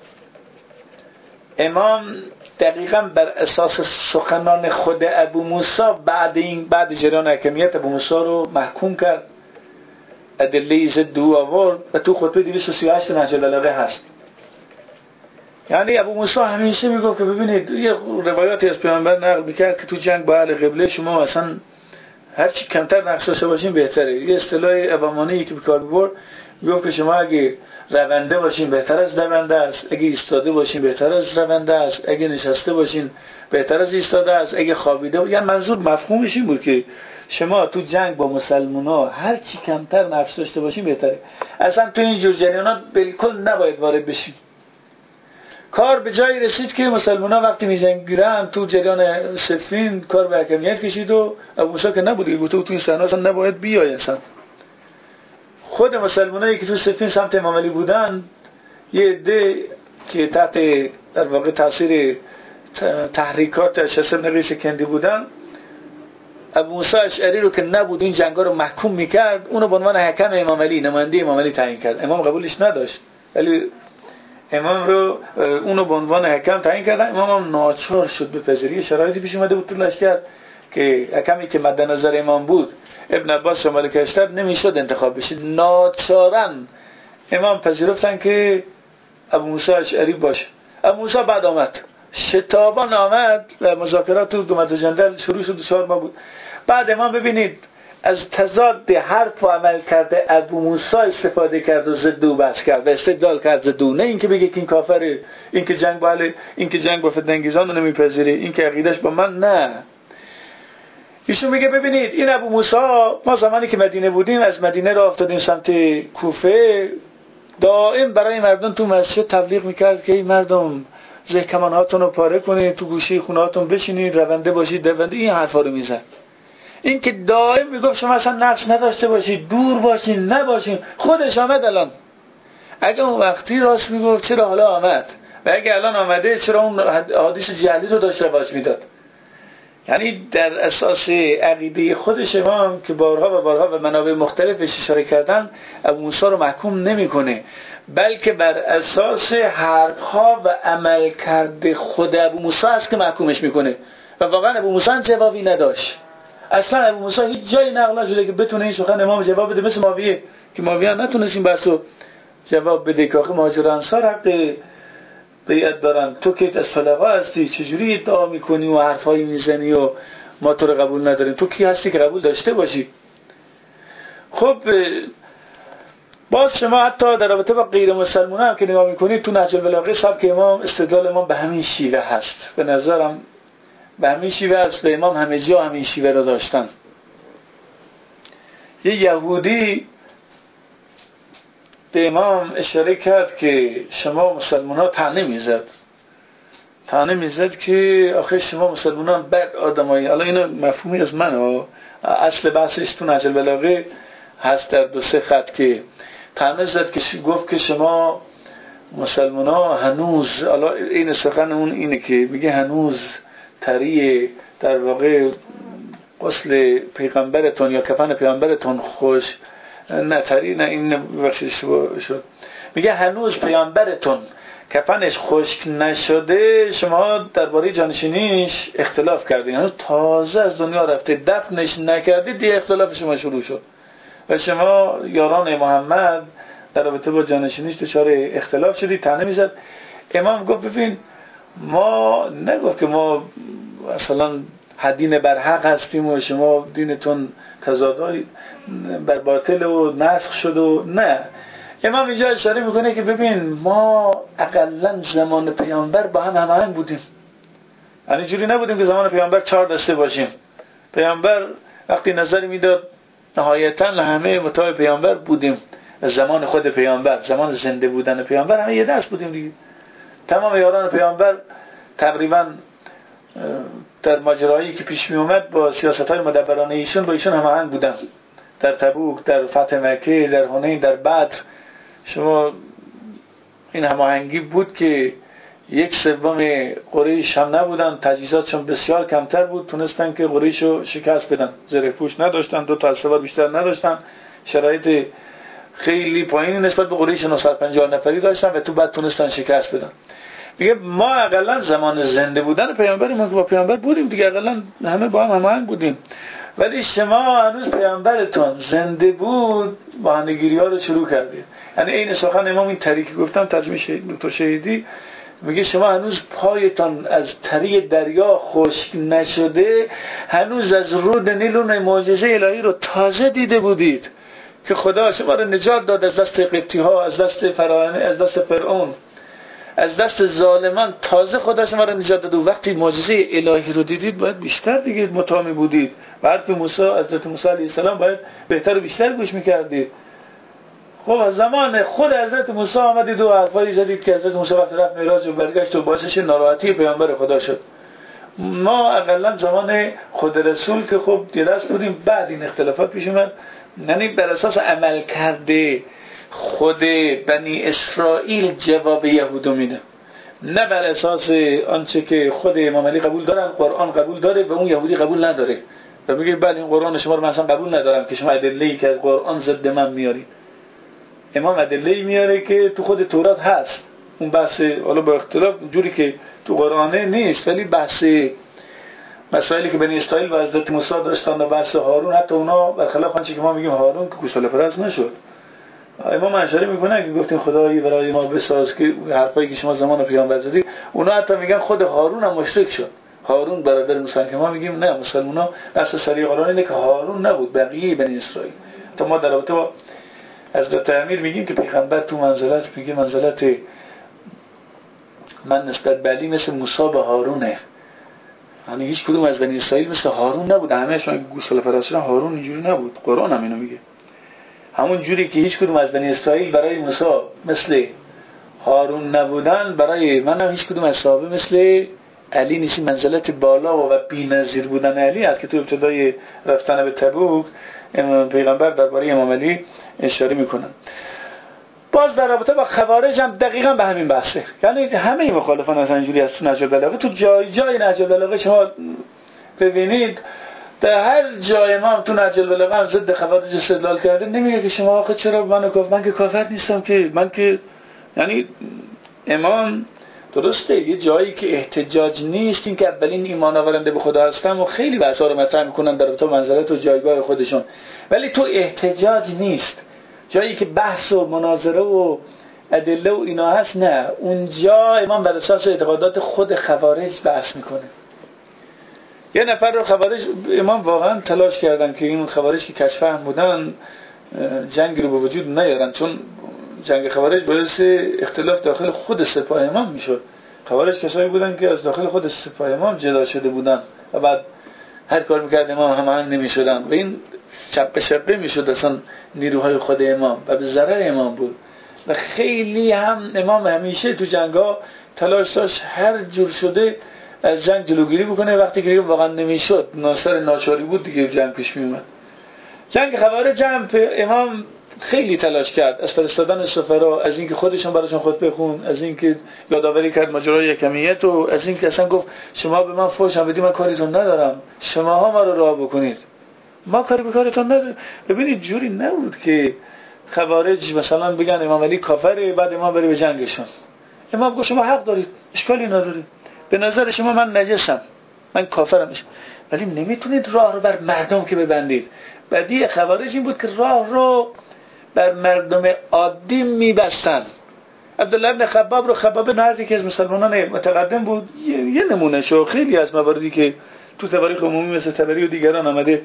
امام دقیقاً بر اساس سخنان خود ابو موسی بعد این بعد جریان حاکمیت ابو موسی رو محکوم کرد، ادله ضد او آورد و تو خطبه دویست و سی و هشت نهج البلاغه هست. یعنی ابو موسی همیشه میگفت که ببینید، یه روایاتی از پیامبر نقل میکرد که تو جنگ با اهل قبله شما اصلا هر چی کمتر نقص داشته باشین بهتره. یه اصطلاح عوامانه‌ای که به کار می‌برد میگفت که شما اگه رونده باشین بهتر از دونده است، اگه ایستاده باشین بهتر از رونده است، اگه نشسته باشین بهتر از ایستاده است، اگه خوابیده باشین. یعنی منظور مفهومش این بود که شما تو جنگ با مسلمان‌ها هر چی کمتر نقص داشته باشین بهتره. اصلا تو این جور جریانات بالکل نباید وارد بشین. کار به جایی رسید که مسلمان‌ها وقتی می‌جنگیدن تو جریان صفین کار به حکمیت کشید و ابو موسی که نبود، گفت تو این صحنه اصلا نباید بیای. اصلا خود مسلمانایی که تو صفین سمت امام علی بودن، یه عده که تحت در واقع تاثیر تحریکات اشعث بن قیس کندی بودن، ابو موسی اشعری رو که نبود این جنگا رو محکوم میکرد، اونو به عنوان حکم امام علی، نماینده امام علی تعیین کرد. امام قبولش نداشت ولی امام رو اونو به عنوان حکم تعیین کردن. امام هم ناچار شد به پذیری. شرایطی پیش اومده بود تو لشکر که حکمی که مد نظر امام بود ابن عباس شمال کشتر نمیشد انتخاب بشه، ناچارن امام پذیرفتن که ابو موسی اشعری باشه. ابو موسی بعد آمد، شتابان آمد و مذاکرات تو دومت جندل شروع شد. چهار ماه بود. بعد امام ببینید از تضاد حرف و عمل کرده ابو موسی استفاده کرد و ضد او بحث کرد و استدلال کرد ضد او. نه اینکه بگه که این کافره، این که جنگ با اهل، این که جنگ با فتنه انگیزان رو نمیپذیره، این که عقیدهش با من. نه، ایشون میگه ببینید این ابو موسی، ما زمانی که مدینه بودیم از مدینه راه افتادیم سمت کوفه، دائم برای مردم تو مسجد تبلیغ میکرد که این مردم زه کمانهاتون رو پاره کنید، تو گوشه خونه هاتون بشینید، رونده باشید، دونده. این حرفا رو میزد. این که دائم میگفت شما اصلا نقش نداشته باشید، دور باشین، نباشین. خودش آمد الان. اگه اون وقتی راست میگفت چرا حالا آمد؟ و اگه الان آمده چرا اون حدیث جعلی رو داشت رواج میداد؟ یعنی در اساس عقیده خودش امام که بارها و بارها و منابع مختلفش اشاره کردن، ابو موسی رو محکوم نمیکنه، بلکه بر اساس حرفها و عمل کرده خود ابو موسی است که محکومش میکنه. و واقعا ابو موسی جوابی نداشت. اصلا ابو موسی هیچ جایی نقل نشده که بتونه این سخن امام جواب بده، مثل معاویه که معاویه نتونست این بحثو جواب بده که آخه مهاجر و انصار حق بیعت دارن، تو که از طلقا هستی چجوری ادعا میکنی و حرفایی میزنی و ما تو رو قبول نداریم؟ تو کی هستی که قبول داشته باشی؟ خب باز شما حتی در رابطه با غیر مسلمان هم که نگاه میکنید تو نهج البلاغه سبک امام استدلال امام به همین شیوه هست. به نظرم به همین شیوه است و امام همه جا همین شیوه رو داشتن. یه یهودی به امام اشاره کرد که شما مسلمان ها طعنه میزد طعنه میزد که آخه شما مسلمان ها بد آدمایی. حالا اینا مفهومی از من، اصل بحثش تو نهج البلاغه هست در دو سه خط که طعنه زد که گفت که شما مسلمان ها هنوز، حالا این سخن اون اینه که میگه هنوز طریه در واقع غسل پیغمبرتون یا کفن پیغمبرتون خوش نه طری نه این بخشش شد. میگه هنوز پیامبرتون کفنش خشک نشده، شما درباره جانشینیش اختلاف کردین، هنوز تازه از دنیا رفته، دفنش نکردید، دیگه اختلاف شما شروع شد و شما یاران محمد در رابطه با جانشینیش دچار اختلاف شدید. طعنه میزد. امام گفت ببین ما نگفت که ما مثلا دین بر حق هستیم و شما دینتون تضادهای بر باطل و نسخ شد و نه. امام اینجا اشاره میکنه که ببین ما اقلا زمان پیامبر با هم هماهنگ بودیم، یعنی جوری نبودیم که زمان پیامبر چهار دسته باشیم. پیامبر وقتی نظری میداد نهایتا همه متابع پیامبر بودیم زمان خود پیامبر، زمان زنده بودن پیامبر، همه یه دست بودیم دیگه. تمام یاران پیامبر تقریبا در ماجرایی که پیش می اومد با سیاست‌های مدبرانه ایشون با ایشون هماهنگ بودن. در تبوک، در فتح مکه، در حنین، در بدر، شما این هماهنگی بود که یک سوم قریش هم نبودن، تجهیزاتشون بسیار کمتر بود، تونستن که قریش رو شکست بدن. زره پوش نداشتن، دو تا اسوار بیشتر نداشتن، شرایط خیلی پایینی نسبت به قریش نهصد و پنجاه نفری داشتن و تو بعد تونستن شکست بدن. میگه ما اقلا زمان زنده بودن پیامبر، ما با پیامبر بودیم دیگه، اقلا همه با هم هماهنگ بودیم. ولی شما هنوز پیامبرتون زنده بود، بهانه‌گیری ها رو شروع کردید. یعنی این سخن امام این طریقی گفتم، ترجمه شهید دکتر شهیدی، میگه شما هنوز پایتان از تری دریا خشک نشده، هنوز از رود نیلون معجزه الهی رو تازه دیده بودید که خدا شما رو نجات داد از دست قبطی ها، از دست فرعون، از دست فرعون، از دست ظالمان. تازه خدا شما رو نجات داد و وقتی معجزه الهی رو دیدید باید بیشتر دیگه مطمئن بودید. و حرف موسی، حضرت موسی علیه السلام، باید بهتر و بیشتر گوش میکردید. خب از زمان خود حضرت موسی آمدید و حرفایی زدید که حضرت موسی وقتی رفت معراج و برگشت و باعثش ناراحتی پیامبر خدا شد. ما اقلا زمان خود رسول که خب درست بودیم، بعد این اختلافات پیش اومد. یعنی بر اساس عمل کرده خود بنی اسرائیل جواب یهودو میده، نه بر اساس آنچه که خود امام علی قبول دارن، قرآن قبول داره و اون یهودی قبول نداره و میگه بله این قرآن شما رو من اصلا قبول ندارم که شما ادله‌ای که از قرآن ضد من میارید. امام ادله‌ای میاره که تو خود تورات هست، اون بحث حالا با اختلاف جوری که تو قرآنه نیست، ولی بحث مسائلی که بنی اسرائیل و حضرت موسی داشتن و بحث هارون، حتی اونا برخلاف آنچه که ما میگیم هارون که گوساله پرست نشد. امام اشعری میگه که گفتین خدایی برای ما بساز که حرفایی که شما زمان پیامبر زدید، اونا حتی میگن خود هارون هم مشرک شد. هارون برادر موسی، که ما میگیم نه، مسلمونا بحث صریح قرآن اینه که هارون نبود، بقیه بنی اسرائیل. تا ما در رابطه با حضرت امیر میگیم که پیغمبر تو منزلت میگه منزلت من نسبت به علی مثل موسی به هارونه. یعنی هیچ کدوم از بنی اسرائیل مثل هارون نبود. همه‌شون گوساله پرستن، هارون اینجوری نبود. قرآن هم اینو میگه. همون جوری که هیچ کدوم از بنی اسرائیل برای موسی مثل هارون نبودن، برای من هم هیچ کدوم از صحابه مثل علی نیست. منزلت بالا و بی‌نظیر بودن علی است که تو ابتدای رفتن به تبوک پیغمبر درباره امام علی اشاره میکنن. باز در رابطه با خوارج هم دقیقاً به همین بحثه. یعنی همه مخالفان از اینجوری از تو نهج البلاغه، تو جای جای نهج البلاغه شما ببینید، در هر جای ما تو نهج البلاغه هم ضد خوارج استدلال کرده، نمیگه که شما آخه چرا منو گفت من که کافر نیستم که من که، یعنی امام درسته یه جایی که احتجاج نیست، این که اولین ایمان آورنده به خدا هستم و خیلی بحثا رو مطرح میکنن در رابطه با منزلت و جایگاه خودشون، ولی تو احتجاج نیست، جایی که بحث و مناظره و ادله و اینا هست، نه، اونجا امام بر اساس اعتقادات خود خوارج بحث میکنه. یه نفر رو خوارج امام واقعا تلاش کردن که این خوارج که کشفهم بودن جنگ رو به وجود نیارن، چون جنگ خوارج باعث اختلاف داخل خود سپاه امام میشد. خوارج کسایی بودن که از داخل خود سپاه امام جدا شده بودن و بعد هر کار میکرد امام هماهنگ نمیشدن و این چپه چپه میشد اصلا نیروهای خود امام و به ضرر امام بود. و خیلی هم امام همیشه تو جنگا تلاش داشت هر جور شده از جنگ جلوگیری بکنه، وقتی که واقعا نمیشد ناصر ناچاری بود دیگه جنگ پیش میومد. جنگ خوارج هم امام خیلی تلاش کرد، از فرستادن سفرا، از اینکه خودشون براشون خطبه خون، از اینکه یادآوری کرد ماجرای یکمیت و از اینکه اصلا گفت شما به من فحش بدید من کاریتون ندارم، شماها ما رو راه بکنید، ما کاری به کارتون نداریم. ببینید جوری نبود که خوارج مثلا بگن امام علی کافره بعد امام بره به جنگشون. امام گفت شما حق دارید، اشکالی نداره، به نظر شما من نجسم، من کافرم، ولی نمیتونید راه رو بر مردم که ببندید. بدیع خوارج این بود که راه رو بر مردم عادی میبستن. عبدالله ابن خباب رو، خباب نردی که از مسلمانان متقدم بود، یه نمونه شو خیلی از مواردی که تو تواریخ عمومی مثل طبری و دیگران آمده.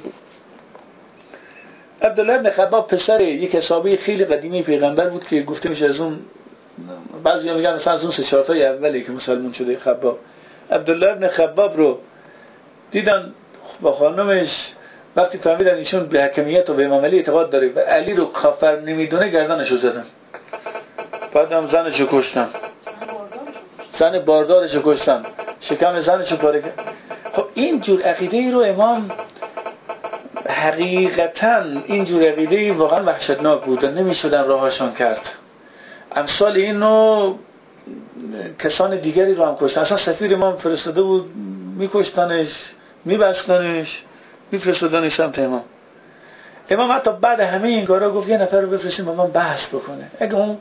عبدالله ابن خباب پسر یک صحابی خیلی قدیمی پیغمبر بود که گفته میشه از اون، بعضی ها میگن مثلا از اون سه چهار تای اولی که مسلمان شده خباب. عبدالله ابن خباب رو دیدن با خانمش وقتی فهمیدن ایشون به حکمیت و به امام علی اعتقاد داره و علی رو کافر نمیدونه گردنشو زدن. بعدم زنشو کشتن، زن باردارشو کشتن، شکم زنشو پاره کرد. خب این جور عقیده ای رو امام حقیقتاً این جور عقیده ای واقعا وحشتناک بود، نمیشدن راهاشون کرد. امثال اینو کسان دیگری رو هم کشتن. اصلا سفیر امام فرستاده بود میکشتنش، میبستنش، میفرستادنش هم امام. امام حتی بعد همه این کارا گفت یه نفر رو بفرستیم با من بحث بکنه. اگه اون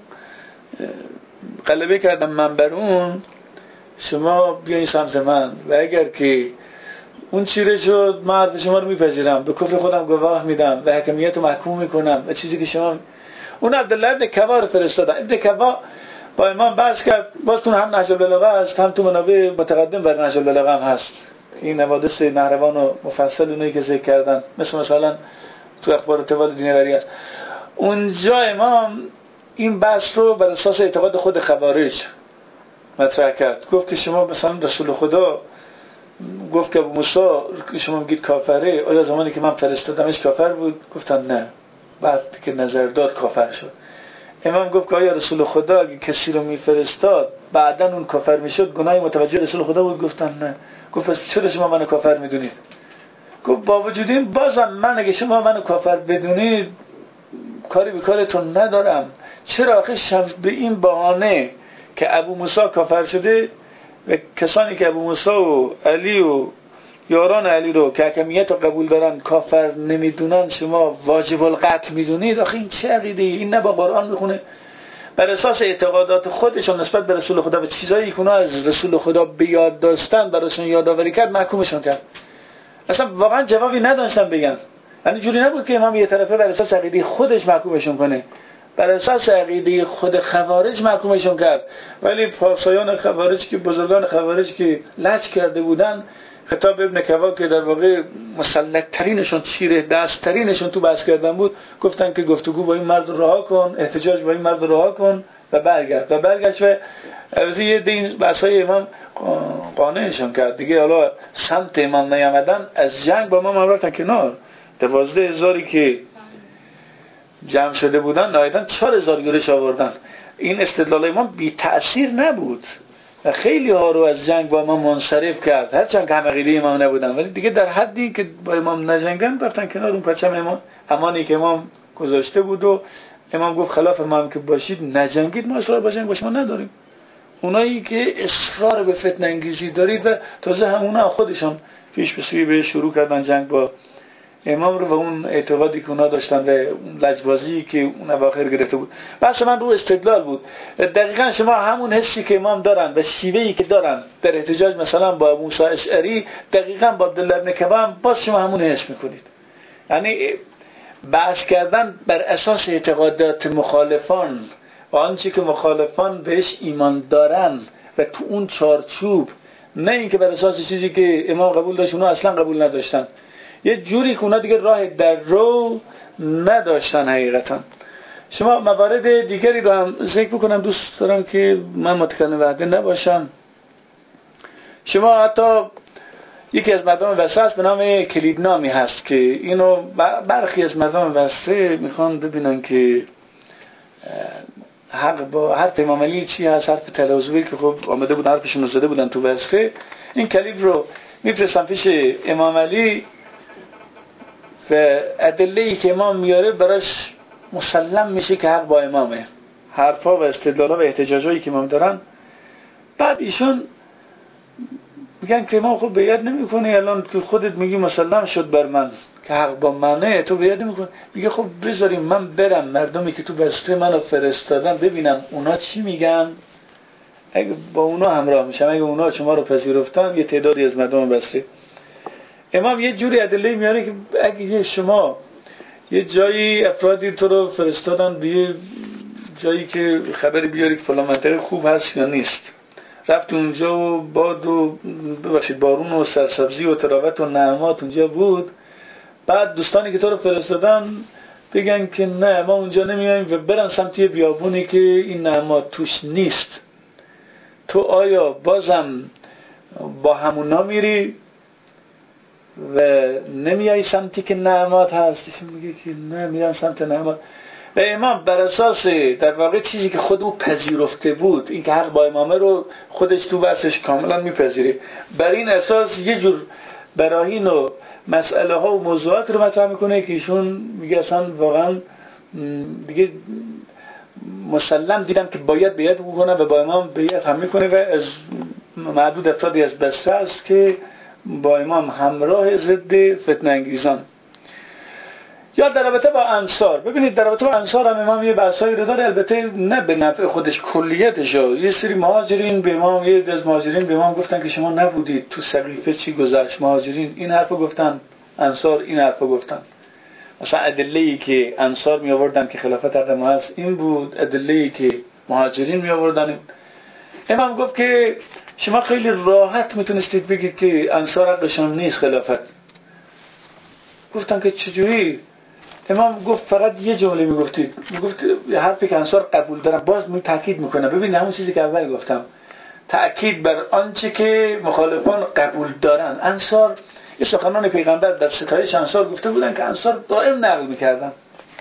غلبه کردم من بر اون، شما بیاین سمت من، و اگر که اون چیره شد من حرف شما رو میپذیرم، به کفر خودم گواه میدم و حکمیت رو محکوم میکنم و چیزی که شما. اون عبدالله ابن کوا رو فرستادن. ابن کوا با امام بحث کرد. باز تو هم نهج البلاغه هست، هم تو منابع متقدم بر نهج البلاغه هم هست. این نوادس نهروان و مفصل اونایی که ذکر کردن، مثل مثلا تو اخبار توال دینوری هست. اونجا امام این بحث رو بر اساس اعتقاد خود خوارج مطرح کرد. گفت که شما مثلا رسول خدا گفت که ابو موسی که شما میگید کافره، آیا زمانی که من فرستادمش کافر بود؟ گفتن نه، بعد که نظر داد کافر شد. امام گفت که آیا رسول خدا اگه کسی رو میفرستاد بعداً اون کافر میشد گناهی متوجه رسول خدا بود؟ گفتن نه. گفت چرا شما منو کافر میدونید؟ گفت با وجود این بازم من اگه شما منو کافر بدونید کاری به کارتون ندارم. چرا آخه شمس به این بهانه که ابو موسی کافر شده و کسانی که ابو موسی و علی و یاران علی رو که حکمیت رو قبول دارن کافر نمیدونن شما واجب القتل میدونید؟ آخه این چه عقیده ای؟ این نه با قرآن میخونه، بر اساس اعتقادات خودشون نسبت به رسول خدا و چیزایی که اونا از رسول خدا به یاد داشتن براشون یادآوری کرد محکومشون کرد. اصلا واقعا جوابی نداشتن بگن. یعنی جوری نبود که امام یه طرفه بر اساس عقیده خودش محکومشون کنه، بر اساس عقیده خود خوارج محکومشون کرد. ولی پارسایان خوارج که بزرگان خوارج که لج کرده بودن، خطاب ابن کوا که در واقع مسلط ترینشون، چیره دست ترینشون تو بحث کردن بود، گفتن که گفتگو با این مرد رها کن، احتجاج با این مرد رها کن و برگرد و برگشت. و البته یه دین بحثای امام قانعشون کرد دیگه. حالا سمت امام نیامدن، از جنگ با ما رفتن کنار. دوازده هزاری که جمع شده بودن نهایتاً چهار هزار یورش آوردن. این استدلال امام بی تأثیر نبود و خیلی ها رو از جنگ با امام منصرف کرد، هرچند که هم عقیده امام نبودن، ولی دیگه در حدی که با امام نجنگن رفتن کنار. اون پرچم امام امانی که امام گذاشته بود و امام گفت خلاف امام که باشید نجنگید، ما اصرار با جنگ با شما نداریم. اونایی که اصرار به فتنه انگیزی دارید و تازه همونا خودشان پیش به سوی به شروع کردن جنگ با امام رو و اون اعتقادی که اونا داشتن و اون لجبازی که اون اواخر گرفته بود. بحث من رو استدلال بود. دقیقاً شما همون حسی که امام دارن و شیوهی که دارن در احتجاج مثلا با موسی اشعری، دقیقاً با عبدالله ابن کوا هم باز شما همون حس میکنید. یعنی بحث کردن بر اساس اعتقادات مخالفان و آنچه که مخالفان بهش ایمان دارن و تو اون چارچوب، نه اینکه بر اساس چیزی که امام قبول داشت اونا اصلا قبول نداشتن. یه جوری که اونا دیگه راه در رو نداشتن. حقیقتا شما موارد دیگری رو هم ذکر بکنم، دوست دارم که من متکلم وحده نباشم. شما حتی یکی از مردم وسطه هست به نام کلیدنامی هست که اینو برخی از مردم وسطه میخوان ببینن که حق با حرف امام علی چی هست، حرف تلازوی که خب آمده بود حرفشون رو زده بودن تو وسطه. این کلید رو میفرستن پیش امام علی و ادله‌ای که امام میاره براش مسلم میشه که حق با امامه، حرفا و استدلالا و احتجاجایی که امام دارن. بعد ایشون میگن که امام خب بیعت نمیکنه، الان که خودت میگی مسلم شد بر من که حق با منه، تو بیعت نمیکنی. میگه خب بذاریم من برم مردمی که تو بسته منو فرستادن ببینم اونا چی میگن، اگه با اونا همراه میشم، اگه اونا شما رو پذیرفتن. یه تعدادی از مردم بسته امام یه جوری ادله میاره که اگه شما یه جایی افرادی تو رو فرستادن به یه جایی که خبری بیاری که فلان منطقه خوب هست یا نیست، رفت اونجا و باد و ببخشید بارون و سرسبزی و تراوت و نعمات اونجا بود، بعد دوستانی که تو رو فرستادن بگن که نه ما اونجا نمیایم و برن سمت یه بیابونی که این نعمات توش نیست، تو آیا بازم با همونا میری و نمیای سمتی که نعمات هست. میگه که نه، میرم سمت نعمات. و امام بر اساس در واقع چیزی که خود او پذیرفته بود، این که حق با امامه رو خودش تو بحثش کاملا میپذیره، بر این اساس یه جور براهین و مسئله ها و موضوعات رو مطرح میکنه که ایشون میگه اصلا واقعا دیگه مسلم دیدم که باید بیعت بکنه و با امام بیعت هم میکنه و از معدود افرادی از بسته است که با امام همراه ضد فتنه انگیزان. یا در رابطه با انصار، ببینید در رابطه با انصار هم امام یه بحثایی رو داره، البته نه به نفع خودش کلیتش. یه سری مهاجرین به امام، یه از مهاجرین به امام گفتن که شما نبودید تو سقیفه چی گذشت. مهاجرین این حرفو گفتن، انصار این حرفو گفتن. مثلا ادله‌ای که انصار می آوردن که خلافت حق ما هست این بود، ادله‌ای که مهاجرین می آوردن. امام گفت که شما خیلی راحت میتونستید بگید که انصار حقشون نیست خلافت. گفتن که چجوری؟ امام گفت فقط یه جمله میگفتید، میگفت حرفی که انصار قبول دارن. باز می تاکید میکنه، ببین همون چیزی که اول گفتم، تاکید بر آنچه که مخالفان قبول دارن. انصار یه سخنان پیغمبر در ستایش انصار گفته بودن که انصار دائم نقل میکردن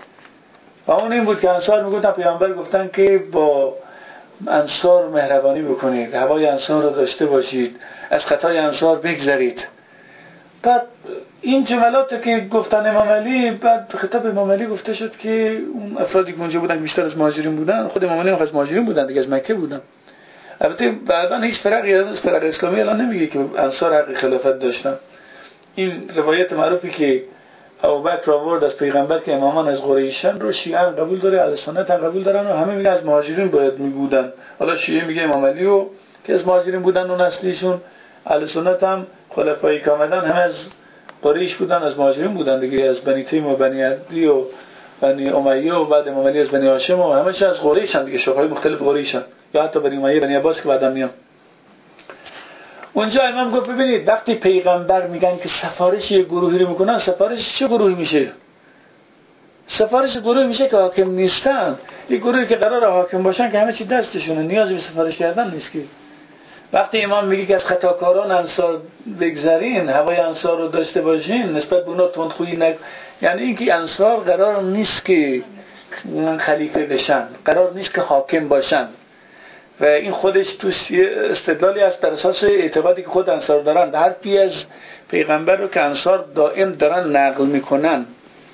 و اون این بود که انصار میگفتن پیغمبر گفتن که با انصار مهربانی بکنید، هوای انصار رو داشته باشید، از خطای انصار بگذرید. بعد این جملات که گفتن امام علی، بعد خطاب امام علی گفته شد که اون افرادی که اونجا بودن که بیشتر از مهاجرین بودن، خود امام علی هم از مهاجرین بودن دیگه، از مکه بودن. البته بعداً هیچ فرقی از فرق اسلامی الان نمیگه که انصار حق خلافت داشتن. این روایت معروفی که ابوبکر آورد از پیغمبر که امامان از قریشن رو شیعه قبول داره، اهل سنت هم قبول دارن و همه میگه از مهاجرین باید میبودن. حالا شیعه میگه امام علی و که از مهاجرین بودن و نسلیشون، اهل سنت هم خلفای کاملان هم از قریش بودن، از مهاجرین بودن دیگه، از بنی تیم و بنی عدی و بنی امیه و بعد امام علی از بنی هاشم و همش از قریش هم دیگه، شاخه‌های مختلف قریشن، یا حتی بنی امیه بنی عباس که بعدا میان. اونجا امام گفت ببینید وقتی پیغمبر میگن که سفارش یه گروهی رو میکنن، سفارش چه گروهی میشه؟ سفارش گروهی میشه که حاکم نیستن. یه گروهی که قرار حاکم باشن که همه چی دستشونه، نیازی به سفارش کردن نیست. که وقتی امام میگه که از خطاکاران انصار بگذرین، هوای انصار رو داشته باشین، نسبت به اونا تندخویی نک، یعنی اینکه انصار قرار نیست که خلیفه بشن، قرار نیست که حاکم باشن. و این خودش تو استدلالی است بر اساس اعتقادی که خود انصار دارن. حرفی از پیغمبر رو که انصار دائم دارن نقل میکنن.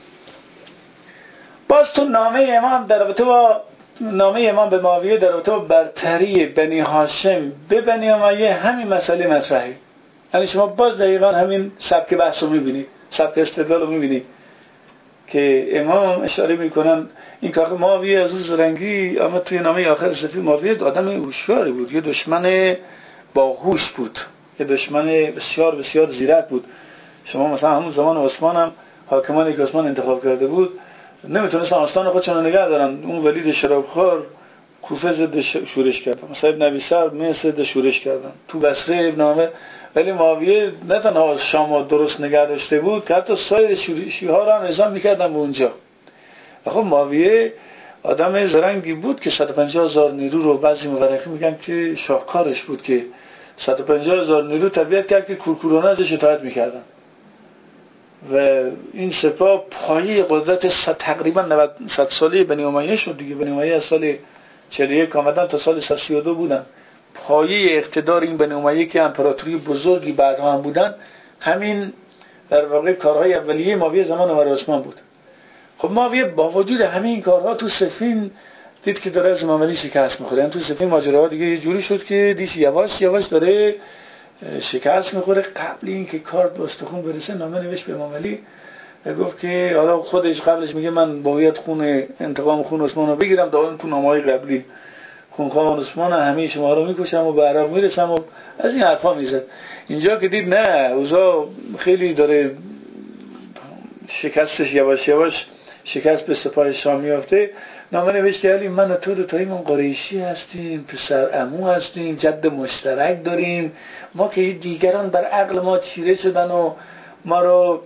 باز تو نامه امام در رابطه با نامه امام به معاویه در رابطه با برتری بنی هاشم به بنی امیه همین مسئله مطرحه. یعنی شما باز دقیقا همین سبک بحث رو میبینید، سبک استدلال رو میبینید که امام اشاره میکنن این کار معاویه از اون زرنگی، اما توی نامه آخر صفی معاویه آدم هوشیاری بود، یه دشمن باهوش بود، یه دشمن بسیار بسیار زیرک بود. شما مثلا همون زمان عثمان هم حاکمانی که عثمان انتخاب کرده بود نمیتونستن آستان خودشون نگه دارن. اون ولید شرابخوار کوفه ضد شورش کردن، مثلا ابن ابی سعد مصر ضد شورش کردن، تو بصره ابن عامر. ولی معاویه نه تنها شام درست نگه داشته بود که حتی سایر شورشی ها رو هم نظام میکردن به اونجا. خب معاویه آدم زرنگی بود که صد و پنجاه هزار نیرو رو، بعضی مورخین میگن که شاهکارش بود که صد و پنجاه هزار نیرو تربیت کرد که کورکورانه ازش اطاعت میکردن. و این سپاه پایه قدرت تقریبا نود صد ساله بنی امیه شد دیگه. بنی امیه از سال چهل و یک آمدن تا سال صد و سی و دو بودن. پایه اقتدار این بنی امیه که امپراتوری بزرگی بعدها هم بودن، همین در واقع کارهای اولیه معاویه زمان عمر عثمان بود. خب معاویه با وجود همین این کارها تو صفین دید که داره از امام علی شکست میخوره. یعنی تو صفین ماجراها دیگه یه جوری شد که دیش یواش یواش داره شکست میخوره. قبل این که کار به استخون برسه نامه نوشت به امام علی و گفت که حالا خودش قبلش میگه من باید خون انتقام خون عثمان رو بگیرم، دائم تو نامه‌های قبلی خونخوار عثمان همه شما رو میکشم و به عراق میرسم و از این حرفا میزد. اینجا که دید نه اوضاع خیلی داره شکستش یواش یواش شکست به سپاه شام میافته، نامه نوشت که علی من و تو دوتایی من قریشی هستیم، پسر عمو هستیم، جد مشترک داریم، ما که دیگران بر عقل ما چیره شدن و ما رو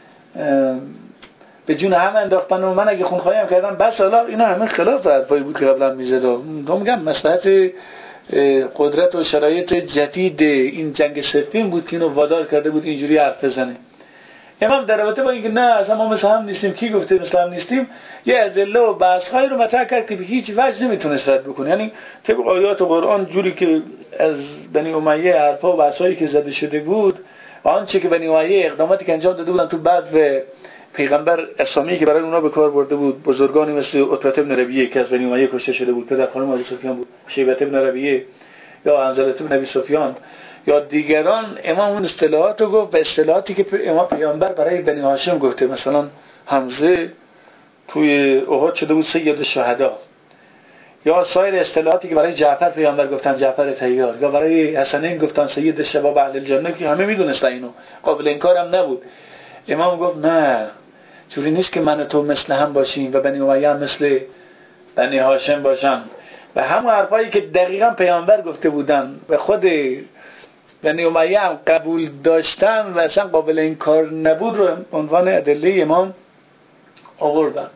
به جون هم انداختن و من اگه خونخواهی هم کردم بس. حالا اینا همه خلاف حرفایی بود که قبلا میزد و میگم مصلحت قدرت و شرایط جدید این جنگ صفین بود که اینو وادار کرده بود اینجوری حرف بزنه. امام در رابطه با اینکه نه اصلا ما مثل هم نیستیم، کی گفته مثل هم نیستیم، یه ادله و بحث‌هایی رو مطرح کرد که به هیچ وجه نمیتونست رد بکنه. یعنی طبق آیات قرآن جوری که از بنی امیه حرفا و بحث‌هایی که زده شده بود و آنچه که بنی امیه اقداماتی که انجام داده بودن تو بعد و پیغمبر اسامی که برای اونا به کار برده بود، بزرگانی مثل عتبه بن ربیعه که از بنی امیه کشته شده بود، پدر خانم ابو سفیان بود، شیبه بن ربیعه یا حنظله بن ابی سفیان یا دیگران، امام اون اصطلاحات رو گفت، به اصطلاحاتی که امام پیامبر برای بنی هاشم گفته. مثلا حمزه توی احد شده بود سید الشهدا، یا سایر اصطلاحاتی که برای جعفر پیامبر گفتن جعفر طیار، یا برای حسنین گفتن سید شباب اهل الجنه، که همه میدونستن اینو، قابل انکار هم نبود. امام گفت نه، جوری نیست که من و تو مثل هم باشیم و بنی امیه هم مثل بنی هاشم باشن. و همون حرفایی که دقیقاً پیامبر گفته بودن و خود بنی امیه هم قبول داشتن و اصلا قابل انکار نبود رو عنوان ادله امام آوردن.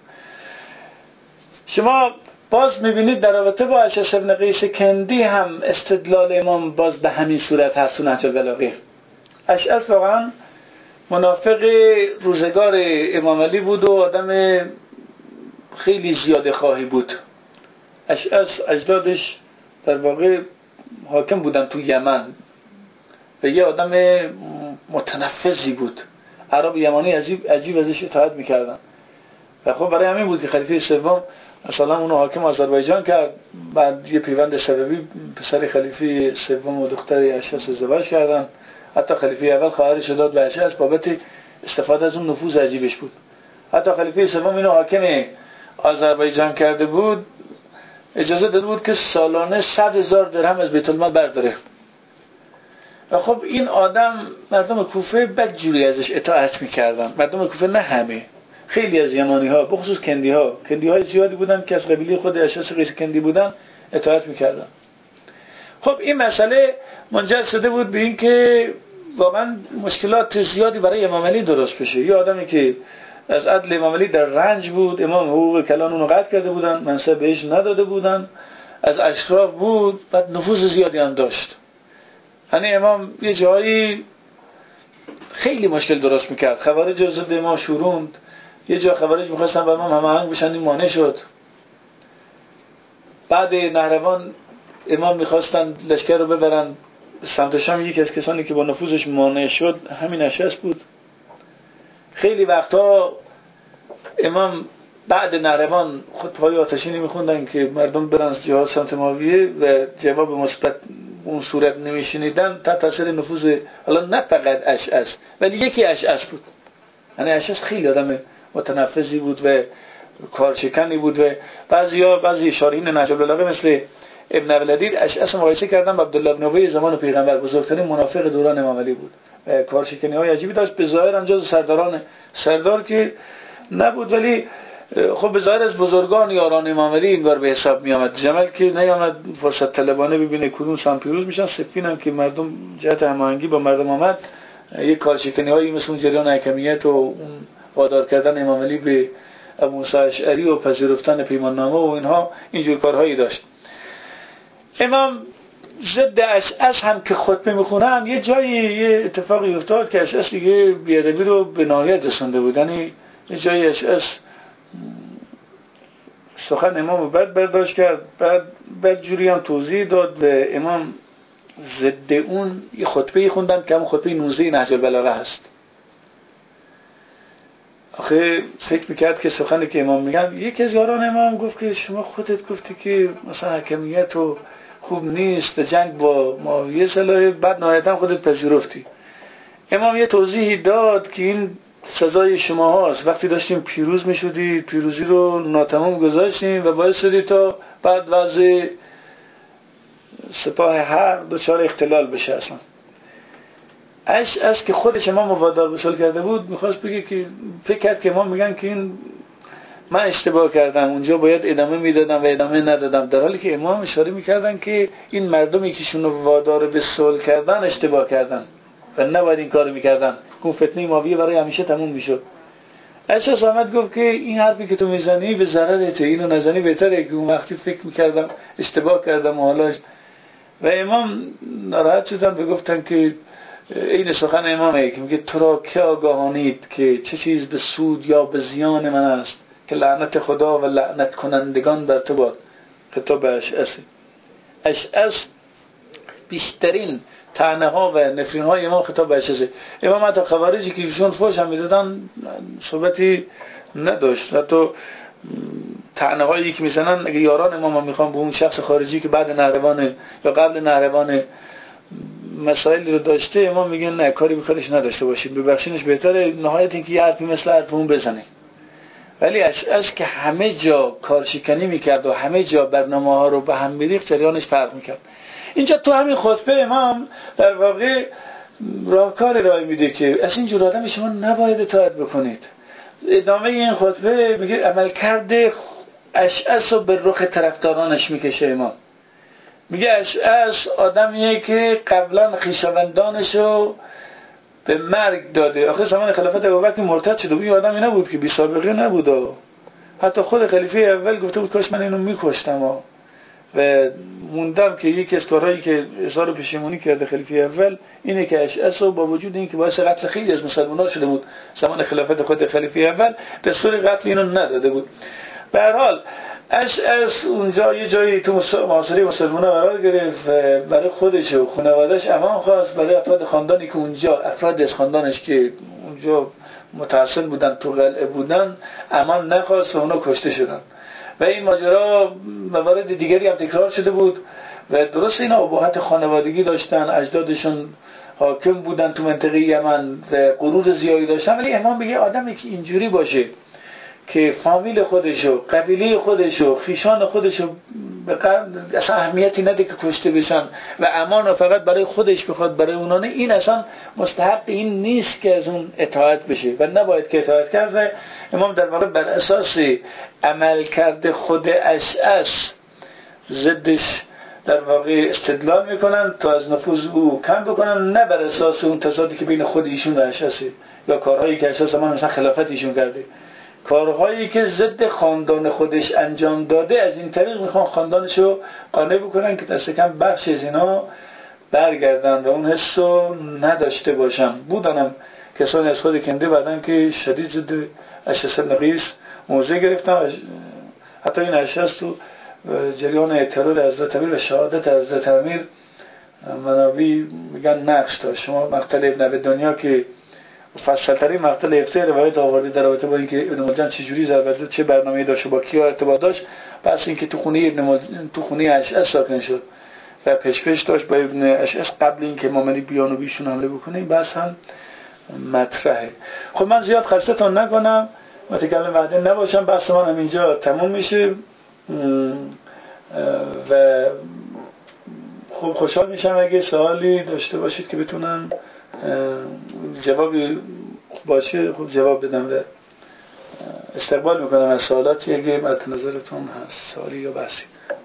شما باز میبینید در رابطه با اشعث ابن قیس کندی هم استدلال امام باز به همین صورت هست تو نهج البلاغه. اشعث واقعا منافق روزگار امام علی بود و آدم خیلی زیاده خواهی بود. اشعث اجدادش در واقع حاکم بودن تو یمن و یه آدم متنفذی بود. عرب یمانی عجیب عجیب ازش اطاعت میکردن و خب برای همین بود که خلیفه سوم مثلا اونو حاکم آذربایجان کرد. بعد یه پیوند سببی پسر خلیفه سوم و دختر اشعث ازدواج کردن. حتی خلیفه اول خواهرش داد به اشعث بابت استفاده از اون نفوذ عجیبش بود. حتی خلیفه سوم اینو حاکم آذربایجان کرده بود، اجازه داده بود که سالانه صد هزار درهم از بیت المال برداره. و خب این آدم مردم کوفه بدجوری ازش اطاعت میکردن. مردم کوفه نه همه، خیلی از یمانی ها، بخصوص کندی ها، کندی های زیادی بودن که از قبیله خود اشعث قیس کندی بودن، اطاعت میکردن. خب این مسئله منجر شده بود به این که واقعا مشکلات زیادی برای امام علی درست بشه. یه آدمی که از عدل امام علی در رنج بود، امام حقوق کلان اونو قطع کرده بودن، منصب بهش نداده بودن، از اشراف بود، بعد نفوذ زیادی هم داشت. یعنی امام یه جایی خیلی مشکل درست میکرد. خوارج از ضد امام شوروند، یه جا خوارج میخواستن با امام هماهنگ بشن، این مانع شد. بعد نهروان امام میخواستن لشکر رو ببرن سمت شام، یکی از کسانی که با نفوذش مانع شد همین اشعث بود. خیلی وقتا امام بعد نهروان خطبه‌های آتشینی میخوندن که مردم برن جهاد سمت معاویه و جواب مثبت اون صورت نمیشنیدن تحت تاثیر نفوذ، حالا نه فقط اشعث ولی یکی اشعث بود. یعنی اشعث خیلی آدم متنفذی بود و کارشکنی بود و بعضیا بعضی اشارین نهج البلاغه مثل ابن ابلدید اشعث مقایسه کردن با عبدالله بن ابی زمان پیغمبر، بزرگترین منافق دوران امام علی بود. کارشکنی های عجیبی داشت. به ظاهر انجاز سرداران سردار که نبود ولی خب به ظاهر از بزرگان یاران امام علی انگار به حساب می آمد. جمل که نیامد فرصت طلبانه ببینه کدوم سم پیروز میشن. صفین هم که مردم جهت هماهنگی با مردم آمد، یک کارشکنی هایی مثل اون جریان حکمیت و اون وادار کردن امام علی به ابو موسی اشعری و پذیرفتن پیمان نامه و اینها، اینجور کارهایی داشت. امام ضد اشعث هم که خطبه میخونن یه جایی یه اتفاقی افتاد که اشعث دیگه بیادبی رو به نهایت رسونده بود. یعنی یه جایی اشعث سخن امام رو بد برداشت کرد، بعد بد جوری هم توضیح داد و امام ضد اون یه خطبه خوندن که همون خطبه نوزده نهج البلاغه هست. آخه فکر میکرد که سخنی که امام میگن، یکی از یاران امام گفت که شما خودت گفتی که مثلا حکمیت و خوب نیست، جنگ با معاویه صلاحه، بعد نهایتا خودت پذیرفتی. امام یه توضیحی داد که این سزای شما هاست، وقتی داشتیم پیروز میشدید پیروزی رو ناتمام گذاشتیم و باعث شدید تا بعد وضع سپاه هر دچار اختلال بشه. اصلا اشعث که خودش امام وادار بسال کرده بود میخواست بگه که فکر کرد که امام میگن که این من اشتباه کردم، اونجا باید ادامه میدادم و ادامه ندادم، در حالی که امام اشاره میکردن که این مردمی که شونو وادار به صلح کردن اشتباه کردن و نباید این کارو میکردن، که فتنه معاویه برای همیشه تموم میشد. اشعث آمد گفت که این حرفی که تو میزنی به ضررته، اینو نزنی بهتره، که اون وقتی فکر میکردم اشتباه کردم و حالا. و امام ناراحت شدن و گفتن که این سخن امامه که میگه تو را که آگاهانید که چه چیز به سود یا به زیان من است که لعنت خدا و لعنت کنندگان بر تو باد. خطاب به اشعث. اشعث بیشترین طعنه ها و نفرین های امام خطاب به اشعثه. امام حتی خوارجی که ایشون فوش هم میدادن صحبتی نداشت. حتی طعنه هایی که میزنن اگه یاران امام هم میخوان به اون شخص خارجی که بعد نهروان یا قبل نهروان مسائلی رو داشته، امام میگن نه، کاری به کارش نداشته باشید، ببخشینش بهتره، نهایت این که یه حرفی مثل حرف اون بزنه. ولی اشعث که همه جا کارشکنی میکرد و همه جا برنامه ها رو به هم میریخت، جریانش فرق میکرد. اینجا تو همین خطبه امام در واقع راهکار ارائه میده که از این جور آدم شما نباید اطاعت بکنید. ادامه این خطبه میگه عمل کرده اشعث رو به رخ طرفدارانش میکشه امام. میگه اشعث آدمیه که قبلا خویشاوندانش رو به مرگ داده. آخه زمان خلافت ابوبکر مرتد شده بود. این آدمی نبود که بی سابقه نبود. حتی خود خلیفه اول گفته بود کاش من اینو میکشتم و موندم که یکی از کارهایی که اظهار پشیمونی کرده خلیفه اول اینه که اشعث با وجود این که باعث قتل خیلی از مسلمانان شده بود زمان خلافت خود خلیفه اول، دستور قتل اینو نداده بود. به هر حال اشعث اونجا یه جایی تو محاصره مسلمانان قرار گرفت و برای خودش و خانواده‌اش امان خواست. برای افراد خاندانی که اونجا افراد از خاندانش که اونجا متحصل بودن، تو قلعه بودن، امان نخواست و اونا کشته شدن. و این ماجرا موارد دیگری هم تکرار شده بود و درست اینا اباحت خانوادگی داشتن، اجدادشون حاکم بودن تو منطقه یمن و غرور زیادی داشتن. ولی امام میگه آدمی که اینجوری باشه که فامیل خودشو، قبیله خودشو، خیشان خودشو به اصلا اهمیتی نده که کشته بشن و امان رو فقط برای خودش بخواد، برای اونا نه، این اصلا مستحق این نیست که از اون اطاعت بشه و نباید که اطاعت کرد. و امام در واقع بر اساس عمل کرده خود اشعث ضدش در واقع استدلال میکنن تا از نفوذ او کم بکنن، نه بر اساس اون تضادی که بین خود ایشون و اشعثه یا کارهایی که اشعث زمان مثلا خلافت ایشون کرده، کارهایی که ضد خاندان خودش انجام داده. از این طریق میخوان خاندانشو قانع بکنن که دست کم بخش از اینا برگردن و اون حسو نداشته باشن. بودنم کسانی از خود کنده بعدن که شدید ضد اشعث بن قیس موضع گرفتن. حتی این اشعث تو جریان ترور حضرت امیر و شهادت حضرت امیر منابی میگن نقش داشت. شما مقتل ابن ابی دنیا که فصلترین مقتل افتای روایت آورده در رابطه با اینکه ابن ملجم چجوری زد، چه برنامه‌ای داشت و با کیا ارتباط داشت، پس اینکه تو خونه ابن مل... تو خونه اشعث ساکن شد و پیش پیش داشت با ابن اشعث قبل اینکه امام علی بیان و بیشون حمله بکنه، این بحث هم مطرحه. خب من زیاد خستتون نکنم، متکلم وحده نباشم، بحث من هم اینجا تموم میشه و خوب خوشحال میشم اگه سوالی داشته باشید که بتونم جوابی باشه خوب جواب بدم و استقبال میکنم از سوالاتی اگه مد نظرتون هست، سوالی یا بحثی.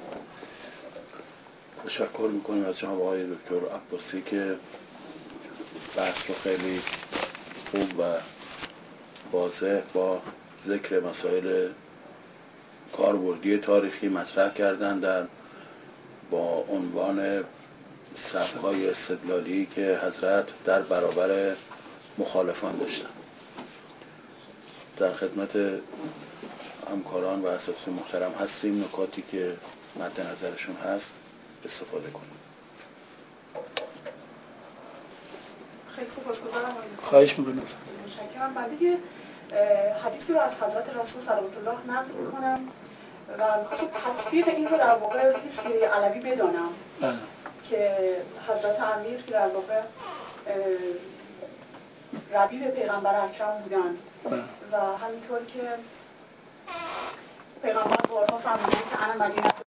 تشکر میکنیم از جناب آقای دکتر عباسی که بحث رو خیلی خوب و واضح با ذکر مسائل کاربردی تاریخی مطرح کردن در با عنوان صفهای استدلالی که حضرت در برابر مخالفان داشتن. در خدمت همکاران و اساتید محترم هستیم، نکاتی که مد نظرشون هست استفاده کنیم. خیلی خوب خوشگذارم. خواهش میکنم. متشکرم. بعد دیگه حدیثی رو از حضرت رسول صلوات الله نقل میکنم و میخوام تصدیق این رو در واقع سیره علوی بدانم که حضرت امیر که در واقع ربیب پیغمبر اکرم بودن و همینطور که پیغمبر بارها فرمودن که انا مدینه